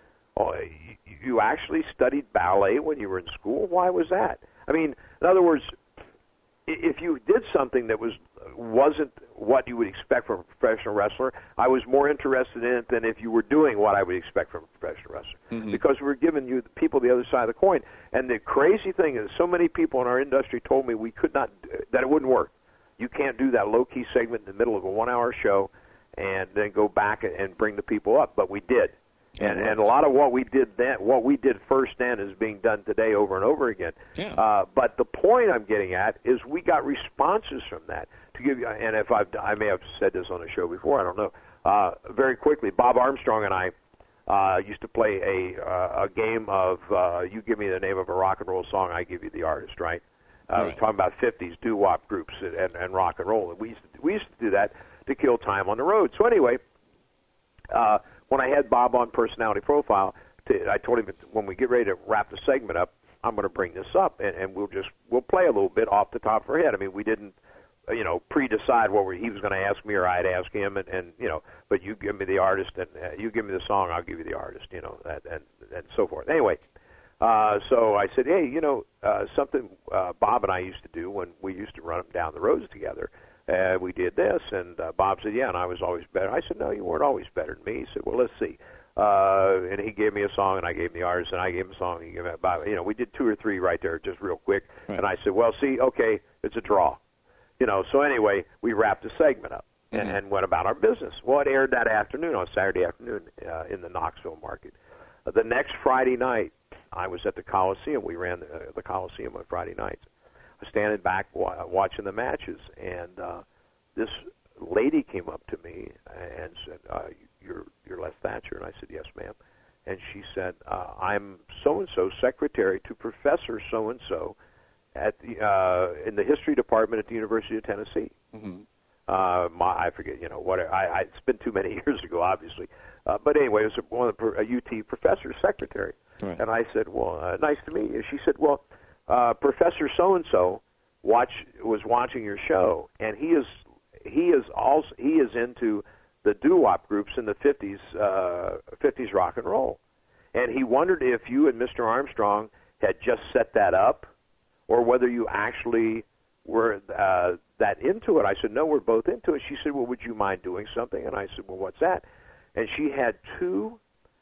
you actually studied ballet when you were in school. Why was that? I mean, in other words, if you did something that wasn't what you would expect from a professional wrestler, I was more interested in it than if you were doing what I would expect from a professional wrestler, because we're giving you the people the other side of the coin. And the crazy thing is, so many people in our industry told me we could not, that it wouldn't work. You can't do that low-key segment in the middle of a 1-hour show and then go back and bring the people up, but we did. And a lot of what we did first then is being done today over and over again. Yeah. But the point I'm getting at is we got responses from that. To give you, and if I may have said this on the show before, I don't know. Very quickly, Bob Armstrong and I used to play a game of you give me the name of a rock and roll song, I give you the artist, right? We're talking about 50s doo-wop groups and rock and roll. We used to do that to kill time on the road. So anyway, when I had Bob on Personality Profile, I told him when we get ready to wrap the segment up, I'm going to bring this up, and we'll play a little bit off the top of our head. I mean, we didn't, pre-decide what he was going to ask me or I'd ask him, and but you give me the artist, and you give me the song, I'll give you the artist, and so forth. Anyway. So I said, hey, something Bob and I used to do when we used to run up down the roads together. We did this, and Bob said, yeah, and I was always better. I said, no, you weren't always better than me. He said, well, let's see. And he gave me a song, and I gave him the artist, and I gave him a song, and he gave me Bob. We did 2 or 3 right there, just real quick. Right. And I said, well, see, okay, it's a draw. So anyway, we wrapped the segment up and went about our business. Well, it aired that afternoon, on Saturday afternoon, in the Knoxville market. The next Friday night, I was at the Coliseum. We ran the Coliseum on Friday nights. I was standing back watching the matches, and this lady came up to me and said, you're Les Thatcher? And I said, yes, ma'am. And she said, I'm so-and-so, secretary to Professor so-and-so at in the history department at the University of Tennessee. Mm-hmm. I forget, whatever. It's been too many years ago, obviously. But anyway, it was a UT professor's secretary. Right. And I said, well, nice to meet you. She said, well, Professor so-and-so was watching your show, and he is into the doo-wop groups in the 50s rock and roll. And he wondered if you and Mr. Armstrong had just set that up, or whether you actually were that into it. I said, no, we're both into it. She said, well, would you mind doing something? And I said, well, what's that? And she had 2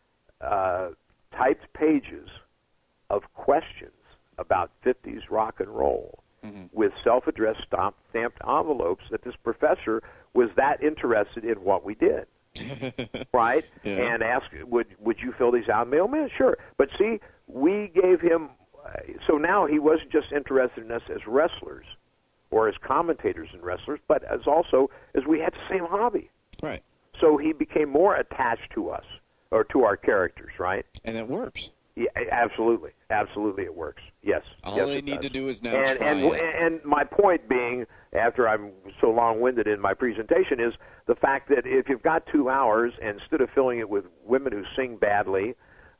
typed pages of questions about 50s rock and roll with self-addressed stamped envelopes that this professor was that interested in what we did. Right? Yeah. And asked, would you fill these out? Mailman? Sure. But see, we gave him, so now he wasn't just interested in us as wrestlers or as commentators and wrestlers, but as we had the same hobby. Right. So he became more attached to us, or to our characters, right? And it works. Yeah, absolutely. Absolutely it works. Yes. All yes, they need to do is now try it. And my point being, after I'm so long-winded in my presentation, is the fact that if you've got 2 hours, and instead of filling it with women who sing badly,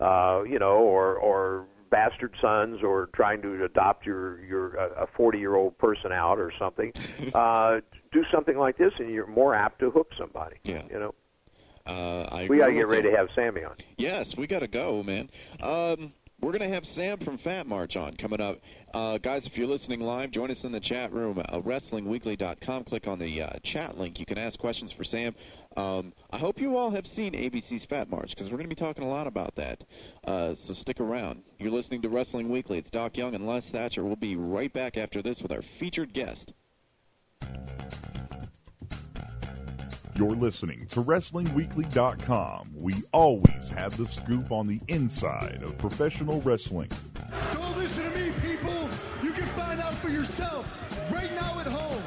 or bastard sons, or trying to adopt a 40-year-old person out or something, do something like this, and you're more apt to hook somebody. Yeah. We got to get ready to have Sammy on. Yes, we got to go, man. We're going to have Sam from Fat March on coming up. Guys, if you're listening live, join us in the chat room, WrestlingWeekly.com. Click on the chat link. You can ask questions for Sam. I hope you all have seen ABC's Fat March, because we're going to be talking a lot about that. So stick around. You're listening to Wrestling Weekly. It's Doc Young and Les Thatcher. We'll be right back after this with our featured guest. You're listening to WrestlingWeekly.com. We always have the scoop on the inside of professional wrestling. Don't listen to me, people. You can find out for yourself right now at home.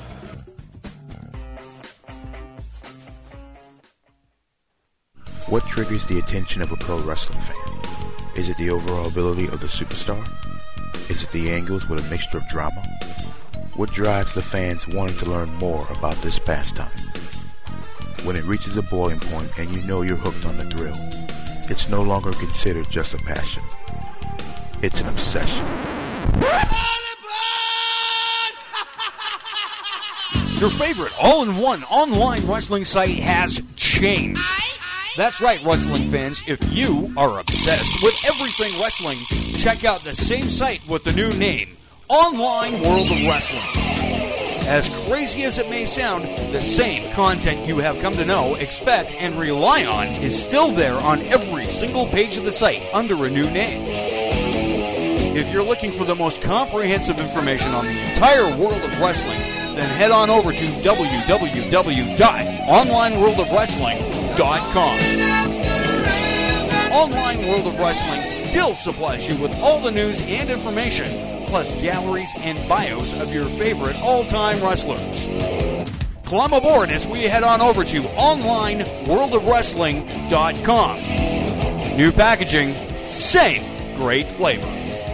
What triggers the attention of a pro wrestling fan? Is it the overall ability of the superstar? Is it the angles with a mixture of drama? What drives the fans wanting to learn more about this pastime? When it reaches a boiling point and you know you're hooked on the thrill, it's no longer considered just a passion. It's an obsession. Your favorite all-in-one online wrestling site has changed. That's right, wrestling fans. If you are obsessed with everything wrestling, check out the same site with the new name, Online World of Wrestling. As crazy as it may sound, the same content you have come to know, expect, and rely on is still there on every single page of the site under a new name. If you're looking for the most comprehensive information on the entire world of wrestling, then head on over to www.onlineworldofwrestling.com. Online World of Wrestling still supplies you with all the news and information, plus galleries and bios of your favorite all-time wrestlers. Climb aboard as we head on over to onlineworldofwrestling.com. New packaging, same great flavor.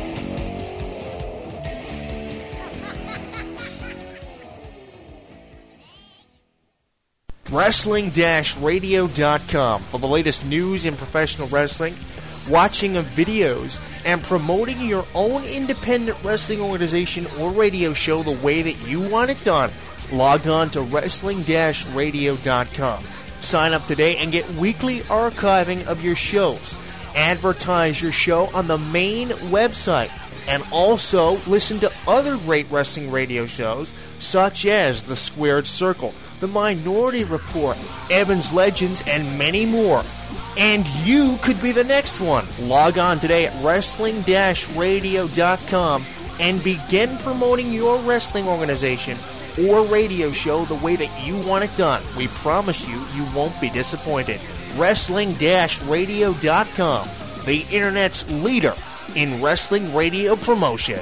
Wrestling-radio.com for the latest news in professional wrestling, watching of videos, and promoting your own independent wrestling organization or radio show the way that you want it done. Log on to Wrestling-radio.com. Sign up today and get weekly archiving of your shows. Advertise your show on the main website. And also listen to other great wrestling radio shows such as The Squared Circle, The Minority Report, Evans Legends, and many more. And you could be the next one. Log on today at Wrestling-radio.com and begin promoting your wrestling organization or radio show the way that you want it done. We promise you, you won't be disappointed. Wrestling-radio.com, the internet's leader in wrestling radio promotion.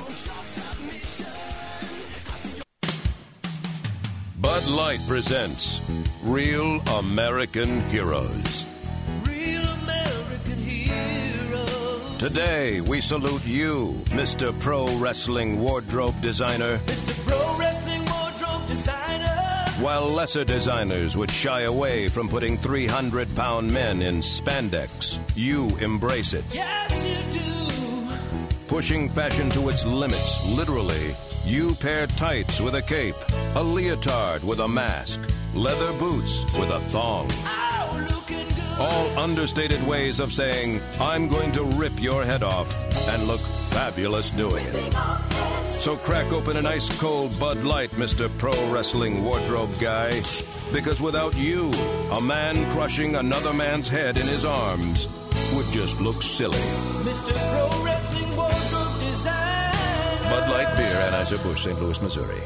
Bud Light presents Real American Heroes. Real American heroes. Today, we salute you, Mr. Pro Wrestling Wardrobe Designer. Mr. Pro Wrestling Wardrobe Designer. While lesser designers would shy away from putting 300-pound men in spandex, you embrace it. Yes, you do. Pushing fashion to its limits, literally, you pair tights with a cape, a leotard with a mask, leather boots with a thong. Oh, looking good. All understated ways of saying, I'm going to rip your head off and look fabulous doing it. So crack open an ice-cold Bud Light, Mr. Pro Wrestling Wardrobe Guy, because without you, a man crushing another man's head in his arms would just look silly. Mr. Pro Wrestling Wardrobe Designer. Bud Light Beer, Anheuser-Busch, St. Louis, Missouri.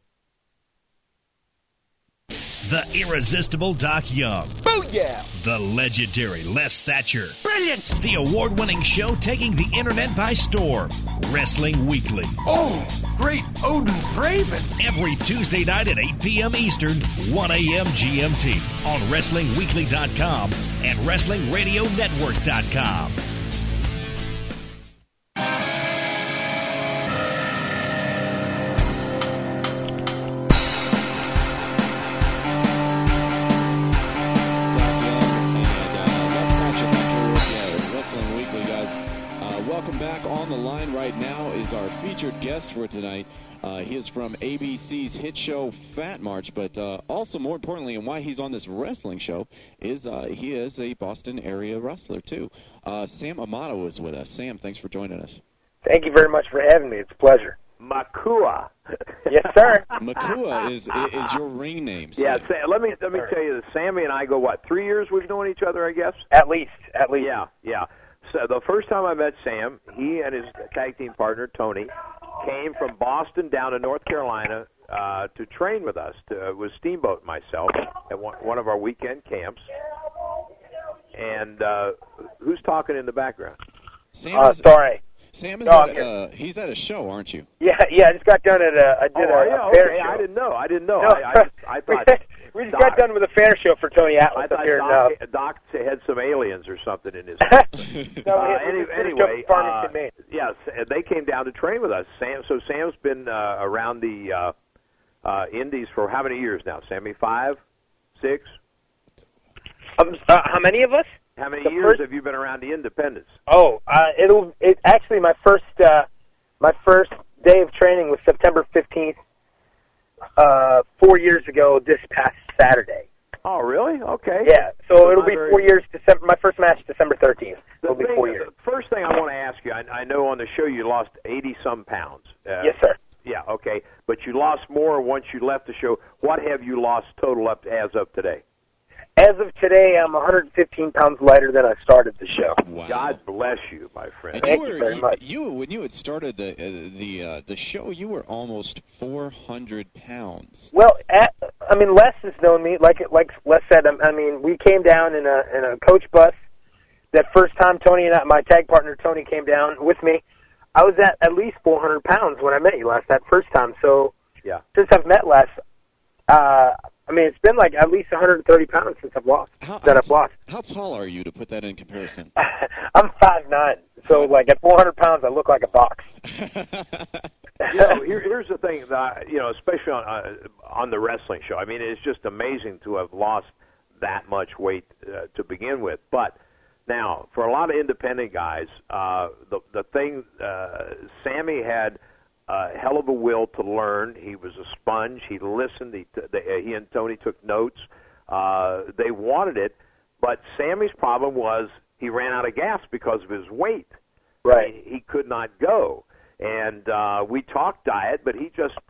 The irresistible Doc Young. Booyah! The legendary Les Thatcher. Brilliant! The award-winning show taking the internet by storm. Wrestling Weekly. Oh, great Odin's Raven. Every Tuesday night at 8 p.m. Eastern, 1 a.m. GMT on WrestlingWeekly.com and WrestlingRadioNetwork.com. Welcome back. On the line right now is our featured guest for tonight. He is from ABC's hit show Fat March, but also more importantly, and why he's on this wrestling show, is he is a Boston area wrestler too. Sam Amato is with us. Sam, thanks for joining us. Thank you very much for having me. It's a pleasure. Makua. Yes, sir. Makua is your ring name. Sam. Yeah, let me tell you this. Sammy and I go, 3 years we've known each other, I guess? At least. Yeah. So the first time I met Sam, he and his tag team partner, Tony, came from Boston down to North Carolina to train with us, with Steamboat and myself, at one of our weekend camps. And who's talking in the background? Sorry. Sam is he's at a show, aren't you? Yeah. I just got done at a fair show. I didn't know. No, I thought we just got done with a fair show for Tony Atlas up here. Doc had some aliens or something in his. Anyway, yes, they came down to train with us. Sam's been around the Indies for how many years now? Sammy, 5, 6? How many of us? How many years have you been around the independents? Oh, actually my first day of training was September 15th, 4 years ago this past Saturday. Oh, really? Okay. Yeah, so it'll be 4 years. My first match, December 13th. It'll be 4 years. The first thing I want to ask you, I know on the show you lost 80-some pounds. Yes, sir. Yeah, okay. But you lost more once you left the show. What have you lost total up as of today? As of today, I'm 115 pounds lighter than I started the show. Wow. God bless you, my friend. Thank you very much. When you had started the show, you were almost 400 pounds. Well, Les has known me. Like Les said, we came down in a coach bus. That first time Tony and my tag partner Tony came down with me, I was at least 400 pounds when I met you last. That first time. So yeah, since I've met Les, it's been like at least 130 pounds since I've lost. I've lost. How tall are you to put that in comparison? I'm 5'9", so like at 400 pounds, I look like a box. Here's the thing, especially on the wrestling show. It's just amazing to have lost that much weight to begin with. But now, for a lot of independent guys, the thing, Sammy had a hell of a will to learn. He was a sponge. He listened. He and Tony took notes. They wanted it, but Sammy's problem was he ran out of gas because of his weight. Right. He could not go. And we talked diet, but he just,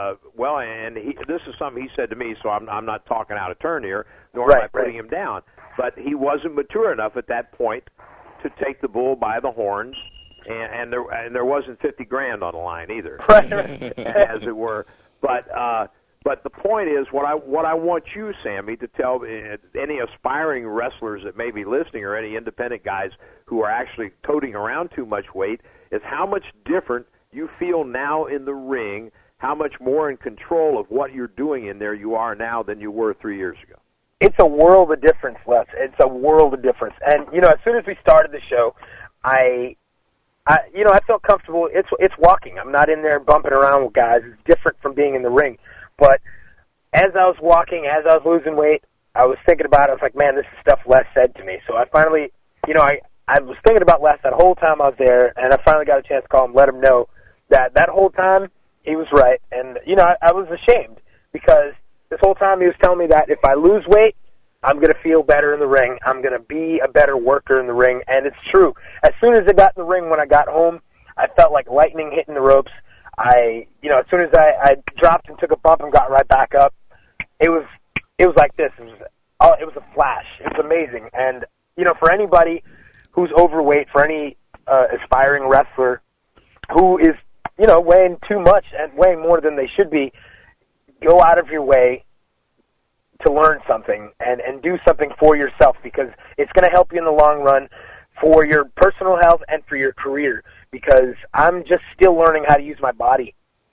this is something he said to me, so I'm not talking out of turn here, nor am I putting him down. But he wasn't mature enough at that point to take the bull by the horns. And there wasn't $50,000 on the line either, as it were. But the point is, what I want you, Sammy, to tell any aspiring wrestlers that may be listening, or any independent guys who are actually toting around too much weight, is how much different you feel now in the ring, how much more in control of what you're doing in there you are now than you were 3 years ago. It's a world of difference, Les. It's a world of difference. And as soon as we started the show, I felt comfortable. It's walking. I'm not in there bumping around with guys. It's different from being in the ring. But as I was walking, as I was losing weight, I was thinking about it. I was like, man, this is stuff Les said to me. So I finally, I was thinking about Les that whole time I was there, and I finally got a chance to call him, let him know that whole time he was right. And, I was ashamed because this whole time he was telling me that if I lose weight, I'm going to feel better in the ring. I'm going to be a better worker in the ring, and it's true. As soon as I got in the ring, when I got home, I felt like lightning hitting the ropes. As soon as I dropped and took a bump and got right back up, it was like this. It was a flash. It was amazing. And for anybody who's overweight, for any aspiring wrestler who is weighing too much and weighing more than they should be, go out of your way to learn something and do something for yourself, because it's going to help you in the long run for your personal health and for your career, because I'm just still learning how to use my body.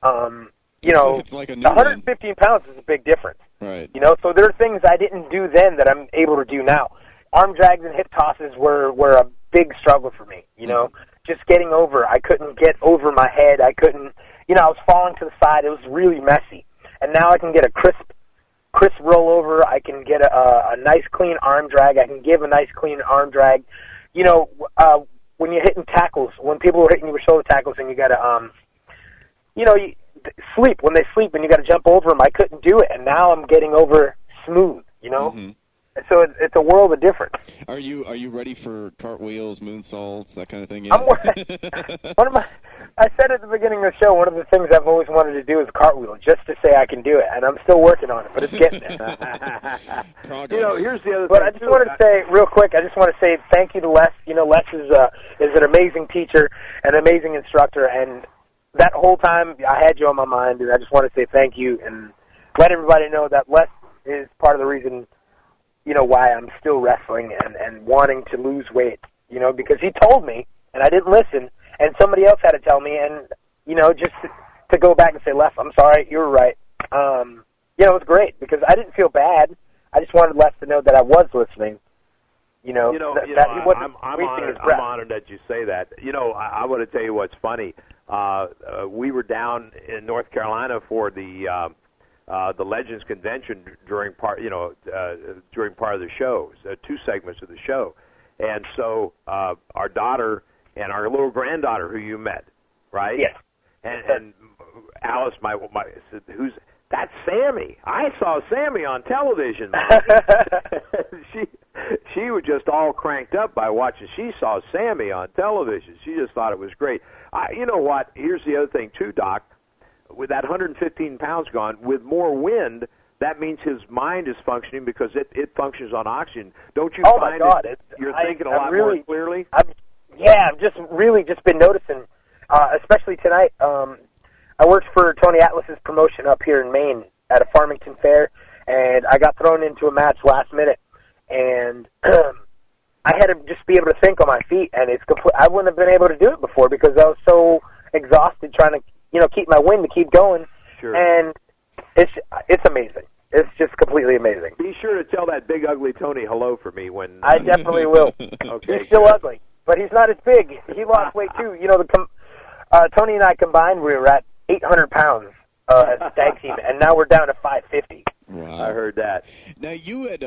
It's like a new 115 pounds is a big difference. Right. So there are things I didn't do then that I'm able to do now. Arm drags and hip tosses were a big struggle for me, Just getting over. I couldn't get over my head. I couldn't, I was falling to the side. It was really messy. And now I can get a crisp rollover. I can get a nice clean arm drag. I can give a nice clean arm drag. when you're hitting tackles, when people are hitting you with shoulder tackles, and you got to, sleep. When they sleep and you got to jump over them, I couldn't do it, and now I'm getting over smooth. Mm-hmm. So it's a world of difference. Are you ready for cartwheels, moonsaults, that kind of thing? I said at the beginning of the show, one of the things I've always wanted to do is cartwheel, just to say I can do it, and I'm still working on it, but it's getting there. Here's the other But thing. I just wanted to say, real quick, thank you to Les. Les is an amazing teacher, an amazing instructor, and that whole time I had you on my mind, and I just want to say thank you and let everybody know that Les is part of the reason, why I'm still wrestling and wanting to lose weight, because he told me, and I didn't listen, and somebody else had to tell me, and, just to go back and say, Les, I'm sorry, you were right. It was great, because I didn't feel bad. I just wanted Les to know that I was listening. I'm honored that you say that. I want to tell you what's funny. We were down in North Carolina for the Legends Convention during part of the show, 2 segments of the show, and so our daughter and our little granddaughter, who you met, right? Yes. And Alice, my said, that's Sammy. I saw Sammy on television. She was just all cranked up by watching. She saw Sammy on television. She just thought it was great. You know what? Here's the other thing too, Doc. With that 115 pounds gone, with more wind, that means his mind is functioning because it functions on oxygen. Don't you find you're thinking a lot more clearly? I've just been noticing, especially tonight. I worked for Tony Atlas's promotion up here in Maine at a Farmington fair, and I got thrown into a match last minute, and I had to just be able to think on my feet, and I wouldn't have been able to do it before because I was so exhausted trying to keep my wind to keep going. Sure. And it's amazing. It's just completely amazing. Be sure to tell that big ugly Tony hello for me when. I definitely will. Okay. He's still ugly, but he's not as big. He lost weight too. Tony and I combined, we were at 800 pounds as a tag team, and now we're down to 550. Wow. I heard that. Now you had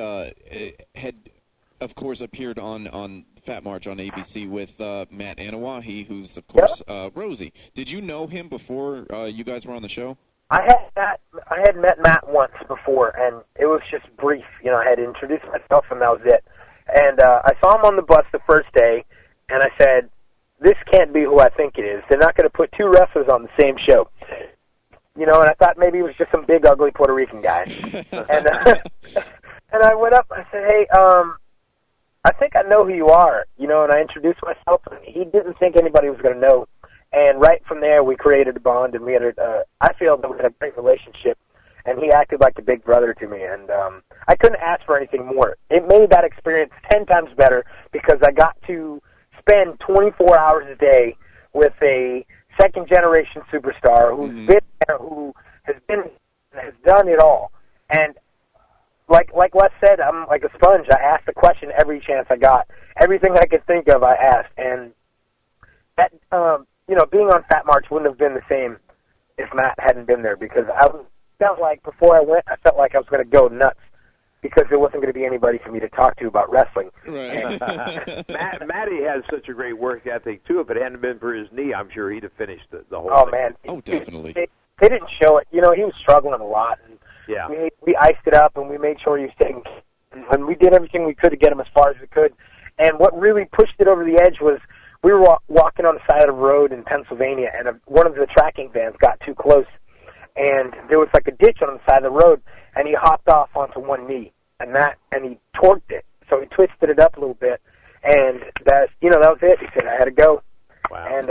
of course appeared on Fat March on ABC with Matt Anawahi, who's of course Rosie. Did you know him before you guys were on the show? I had met Matt once before, and it was just brief. I had introduced myself, and that was it. And I saw him on the bus the first day, and I said, this can't be who I think it is. They're not going to put 2 wrestlers on the same show. And I thought maybe it was just some big, ugly Puerto Rican guy. And I went up, I said, hey, I think I know who you are, and I introduced myself, and he didn't think anybody was going to know. And right from there, we created a bond, and we had I feel that we had a great relationship, and he acted like a big brother to me, and I couldn't ask for anything more. It made that experience 10 times better because I got to spend 24 hours a day with a second-generation superstar who's been there, who has done it all. And like Les said, I'm like a sponge. I asked a question every chance I got. Everything I could think of, I asked. And that, being on Fat March wouldn't have been the same if Matt hadn't been there because felt like before I went, I felt like I was going to go nuts because there wasn't going to be anybody for me to talk to about wrestling. Right. Matty has such a great work ethic, too. If it hadn't been for his knee, I'm sure he'd have finished the whole thing. Man. Oh, definitely. They didn't show it. He was struggling a lot. And yeah. We iced it up, and we made sure he was taken care of. And we did everything we could to get him as far as we could. And what really pushed it over the edge was we were walking on the side of the road in Pennsylvania, and one of the tracking vans got too close. And there was like a ditch on the side of the road, and he hopped off onto one knee, and he torqued it. So he twisted it up a little bit, and that was it. He said, I had to go. Wow. And,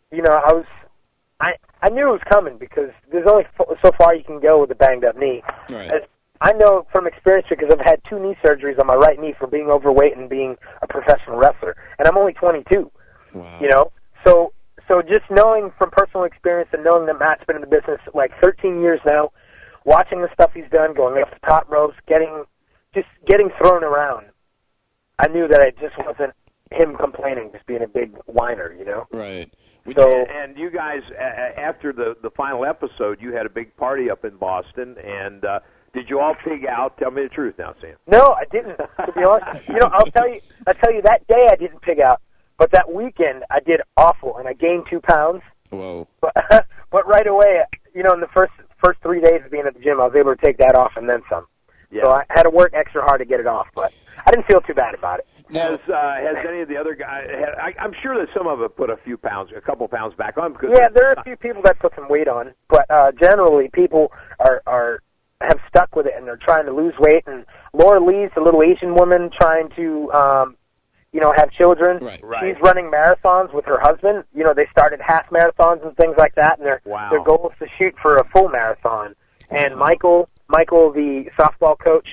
I knew it was coming because there's only so far you can go with a banged-up knee. Right. I know from experience because I've had 2 knee surgeries on my right knee for being overweight and being a professional wrestler, and I'm only 22. Wow. So just knowing from personal experience and knowing that Matt's been in the business like 13 years now, watching the stuff he's done, going up the top ropes, getting thrown around, I knew that it just wasn't him complaining, just being a big whiner, Right. And you guys, after the final episode, you had a big party up in Boston, and did you all pig out? Tell me the truth now, Sam. No, I didn't. To be honest, I'll tell you that day I didn't pig out. But that weekend, I did awful, and I gained 2 pounds. Whoa. But right away, in the first 3 days of being at the gym, I was able to take that off and then some. Yeah. So I had to work extra hard to get it off, but I didn't feel too bad about it. Has any of the other guys? I'm sure that some of them put a couple pounds back on. Because there are a few people that put some weight on, but generally people have stuck with it and they're trying to lose weight. And Laura Lee's a little Asian woman trying to have children. Right. She's running marathons with her husband. They started half marathons and things like that, and their goal is to shoot for a full marathon. And Michael, the softball coach,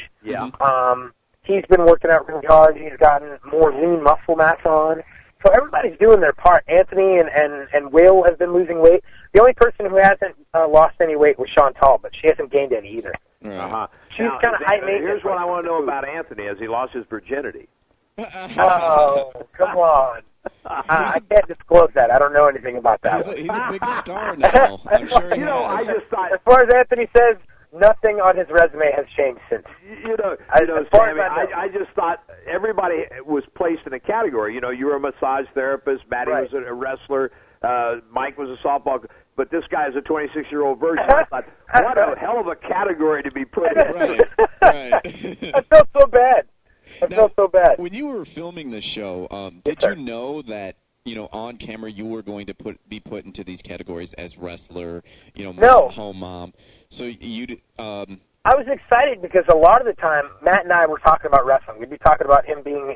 he's been working out really hard. He's gotten more lean muscle mass on. So everybody's doing their part. Anthony and Will have been losing weight. The only person who hasn't lost any weight was Chantal, but she hasn't gained any either. She's kind of high maintenance. Here's what I want to know about Anthony: has he lost his virginity? Oh, come on. I can't disclose that. I don't know anything about that. He's a big star now. I'm sure he has. I just thought, as far as Anthony says, nothing on his resume has changed since. Sammy, I just thought everybody was placed in a category. You were a massage therapist, Matty was a wrestler, Mike was a softball, but this guy is a 26-year-old virgin. I thought, what a hell of a category to be put in. Right. I felt so bad. I felt so bad. When you were filming the show, did you know that on camera you were going to be put into these categories as wrestler, No. home mom? So you I was excited because a lot of the time Matt and I were talking about wrestling. We'd be talking about him being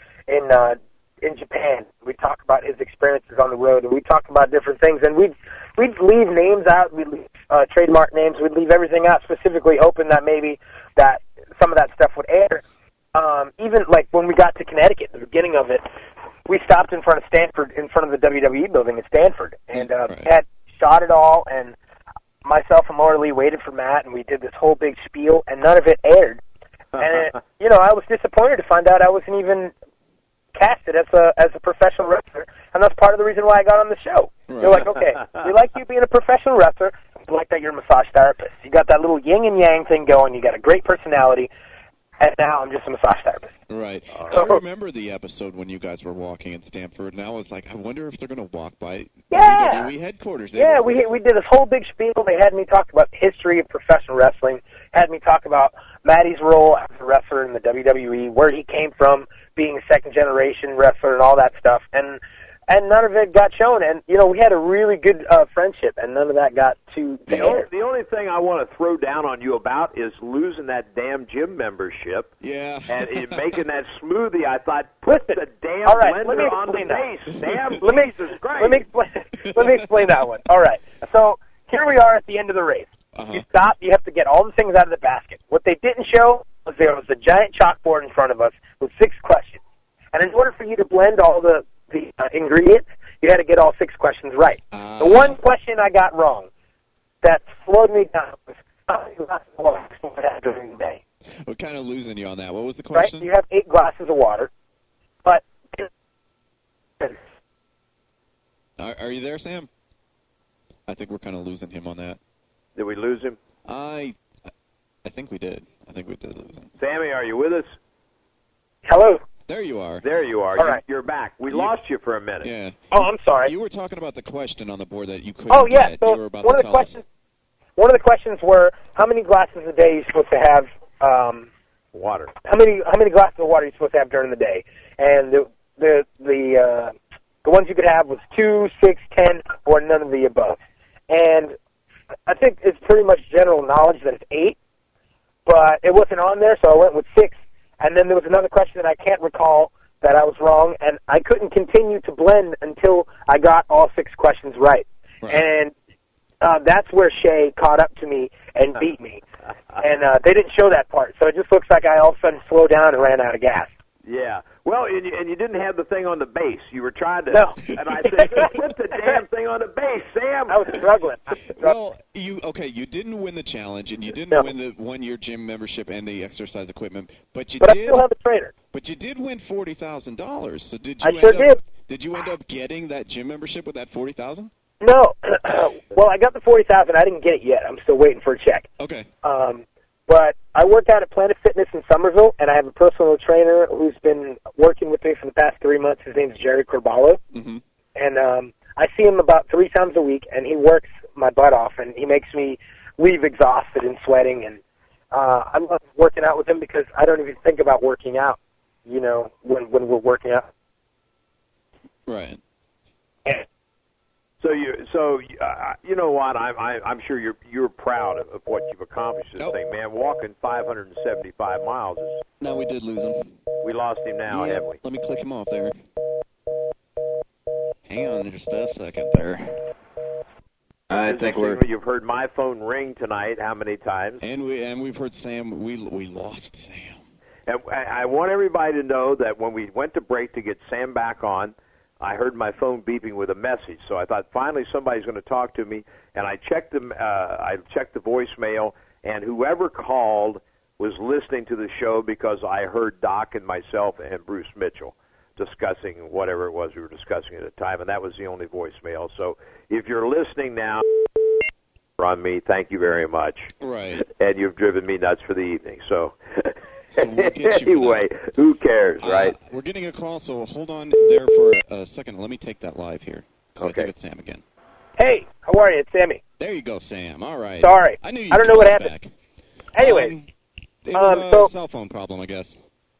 in Japan. We'd talk about his experiences on the road, and we'd talk about different things. And we'd leave names out. We'd leave trademark names. We'd leave everything out, specifically hoping that maybe that some of that stuff would air. Even like when we got to Connecticut, the beginning of it, we stopped in front of Stanford, in front of the WWE building in Stanford, and had shot it all. And myself and Laura Lee waited for Matt, and we did this whole big spiel, and none of it aired. And I was disappointed to find out I wasn't even casted as a professional wrestler, and that's part of the reason why I got on the show. Right. They're like, okay, we like you being a professional wrestler, we like that you're a massage therapist. You got that little yin and yang thing going. You got a great personality. And now I'm just a massage therapist. Right. I remember the episode when you guys were walking in Stanford, and I was like, I wonder if they're going to walk by WWE headquarters. We did this whole big spiel. They had me talk about the history of professional wrestling, had me talk about Matty's role as a wrestler in the WWE, where he came from, being a second-generation wrestler and all that stuff. And none of it got shown. And, we had a really good friendship, and none of that got to air. The only thing I want to throw down on you about is losing that damn gym membership. Yeah. And making that smoothie. I thought, put the damn blender on the base. Damn, Jesus Christ. Let me explain that one. All right. So here we are at the end of the race. You stop. You have to get all the things out of the basket. What they didn't show was there was a giant chalkboard in front of us with 6 questions. And in order for you to blend all the ingredients, you had to get all 6 questions right. The one question I got wrong that slowed me down was how many glasses of water are you supposed to have during the day? We're kind of losing you on that. What was the question? Right? You have 8 glasses of water, but... Are you there, Sam? I think we're kind of losing him on that. Did we lose him? I think we did. I think we did lose him. Sammy, are you with us? Hello? There you are. There you are. All right. You're back. We lost you for a minute. Yeah. Oh, I'm sorry. You were talking about the question on the board that you couldn't get. You So were about one to of the tell us. One of the questions were how many glasses a day are you supposed to have water. How many glasses of water are you supposed to have during the day? And the ones you could have was 2, 6, 10, or none of the above. And I think it's pretty much general knowledge that it's 8, but it wasn't on there, so I went with 6. And then there was another question that I can't recall that I was wrong, and I couldn't continue to blend until I got all 6 questions right. And that's where Shay caught up to me and beat me. And they didn't show that part, so it just looks like I all of a sudden slowed down and ran out of gas. Yeah. Well, and you didn't have the thing on the base. You were trying to... No. And I said, put the damn thing on the base, Sam. I was struggling. Well, you didn't win the challenge, and you didn't win the 1-year gym membership and the exercise equipment, but I still have a trainer. But you did win $40,000. So did I you sure did. Did you end up getting that gym membership with that $40,000? No. Well, I got the $40,000. I didn't get it yet. I'm still waiting for a check. Okay. But I work out at Planet Fitness in Somerville, and I have a personal trainer who's been working with me for the past 3 months. His name's Jerry Corballo. Mm-hmm. And I see him about 3 times a week, and he works my butt off, and he makes me leave exhausted and sweating. And I love working out with him because I don't even think about working out, you know, when we're working out. Right. So you know what? I'm sure you're proud of what you've accomplished. This thing, man. Walking 575 miles. No, we did lose him. We lost him now, yeah, haven't we? Let me click him off there. Hang on just a second there. I think you've heard my phone ring tonight. How many times? And we've heard Sam. We lost Sam. And I want everybody to know that when we went to break to get Sam back on, I heard my phone beeping with a message. So I thought finally somebody's going to talk to me, and I checked the voicemail, and whoever called was listening to the show because I heard Doc and myself and Bruce Mitchell discussing whatever it was we were discussing at the time, and that was the only voicemail. So if you're listening now on me, thank you very much. Right. And you've driven me nuts for the evening. So we'll get you anyway, who cares, right? We're getting a call, so hold on there for a second. Let me take that live here. Okay. I think it's Sam again. Hey, how are you? It's Sammy. There you go, Sam. All right. Sorry. I knew you I don't know what happened. back. Anyway. It was a cell phone problem, I guess.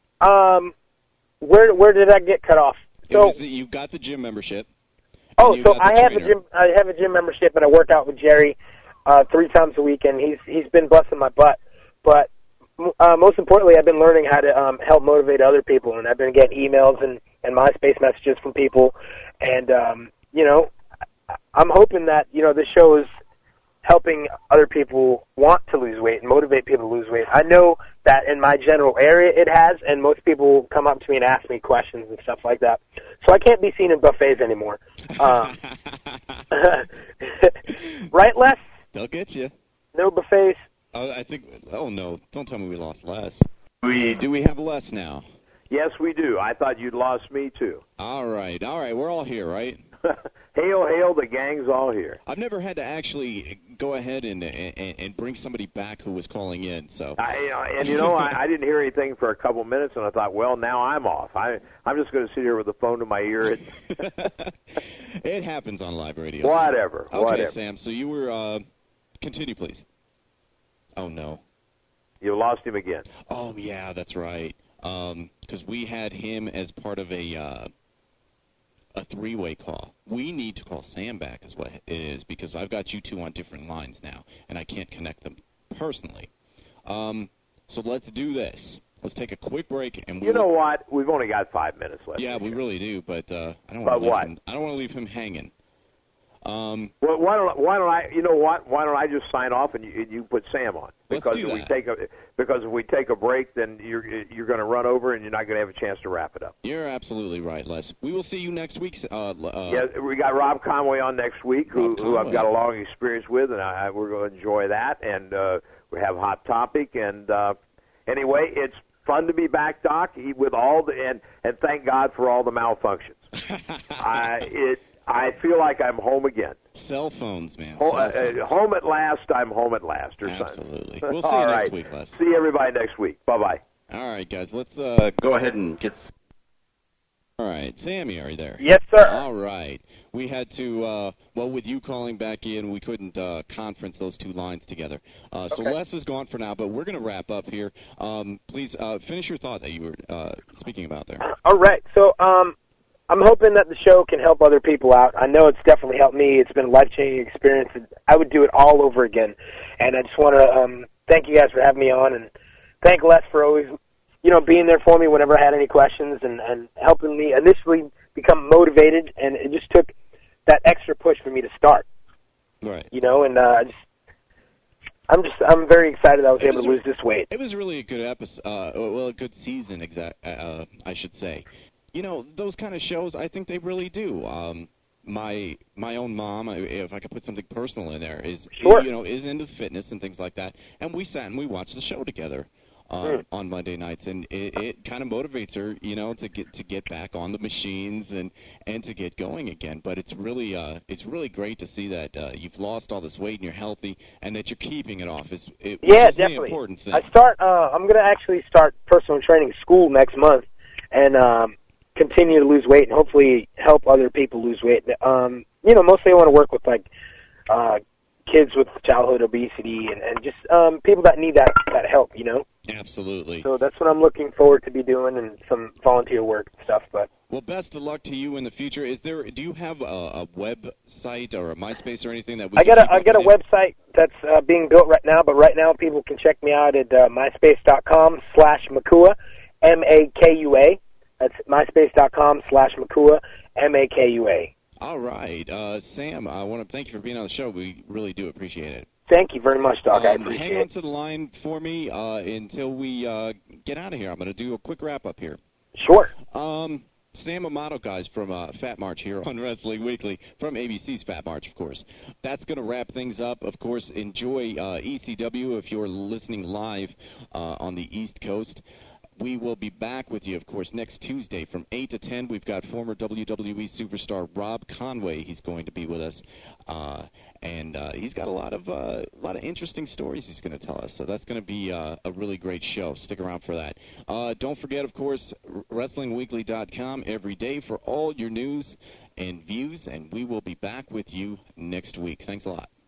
Where did I get cut off? You got the gym membership. Oh, so I have a gym membership, and I work out with Jerry 3 times a week, and he's been busting my butt. But most importantly, I've been learning how to help motivate other people, and I've been getting emails and MySpace messages from people, and you know, I'm hoping that this show is helping other people want to lose weight and motivate people to lose weight. I know that in my general area it has, and most people come up to me and ask me questions and stuff like that. So I can't be seen in buffets anymore. Right, Les? They'll get you. No buffets. I think. Oh no! Don't tell me we lost Les. Do we have Les now? Yes, we do. I thought you'd lost me too. All right. We're all here, right? Hail, hail! The gang's all here. I've never had to actually go ahead and bring somebody back who was calling in. So. I didn't hear anything for a couple minutes, and I thought, well, now I'm off. I'm just going to sit here with the phone to my ear. It happens on live radio. Whatever. Okay, whatever. Sam. So you were. Continue, please. Oh no. You lost him again. Oh yeah, that's right. Because we had him as part of a 3-way call. We need to call Sam back is what it is, because I've got you two on different lines now, and I can't connect them personally. So let's do this. Let's take a quick break. And you know what? We've only got 5 minutes left. Yeah, we really do, but I don't want to leave him hanging. Well, why don't I? You know what? Why don't I just sign off and you put Sam on? Because if we take a break, then you're going to run over and you're not going to have a chance to wrap it up. You're absolutely right, Les. We will see you next week. Yeah, we got Rob Conway on next week, who I've got a long experience with, and we're going to enjoy that. And we have Hot Topic. And anyway, it's fun to be back, Doc, with all and thank God for all the malfunctions. I feel like I'm home again. Cell phones, man. Home at last. I'm home at last. Absolutely. We'll see you next week, Les. See everybody next week. Bye-bye. All right, guys. Let's go ahead and get... All right. Sammy, are you there? Yes, sir. All right. We had to, with you calling back in, we couldn't conference those two lines together. So Les is gone for now, but we're going to wrap up here. Please finish your thought that you were speaking about there. All right. So, I'm hoping that the show can help other people out. I know it's definitely helped me. It's been a life-changing experience. I would do it all over again. And I just want to thank you guys for having me on, and thank Les for always, being there for me whenever I had any questions and helping me initially become motivated. And it just took that extra push for me to start. Right. And I'm very excited I was able to lose this weight. It was really a good episode. A good season, I should say. Those kind of shows, I think they really do. My own mom, if I could put something personal in there, is into fitness and things like that. And we sat and we watched the show together. on Monday nights, and it kind of motivates her, to get back on the machines and to get going again. But it's really great to see that you've lost all this weight and you're healthy, and that you're keeping it off. Which is definitely. The important thing. I'm going to actually start personal training school next month, and continue to lose weight and hopefully help other people lose weight. Mostly I want to work with kids with childhood obesity and just people that need that help, Absolutely. So that's what I'm looking forward to be doing, and some volunteer work and stuff. But well, best of luck to you in the future. Do you have a website or a MySpace or anything that we? I got a website that's being built right now, but right now people can check me out at myspace.com/Makua, MAKUA. That's myspace.com/Makua, MAKUA. All right. Sam, I want to thank you for being on the show. We really do appreciate it. Thank you very much, Doc. I appreciate it. Hang on to the line for me until we get out of here. I'm going to do a quick wrap-up here. Sure. Sam Amato, guys, from Fat March here on Wrestling Weekly, from ABC's Fat March, of course. That's going to wrap things up. Of course, enjoy ECW if you're listening live on the East Coast. We will be back with you, of course, next Tuesday from 8 to 10. We've got former WWE superstar Rob Conway. He's going to be with us, and he's got a lot of interesting stories he's going to tell us. So that's going to be a really great show. Stick around for that. Don't forget, of course, WrestlingWeekly.com every day for all your news and views, and we will be back with you next week. Thanks a lot.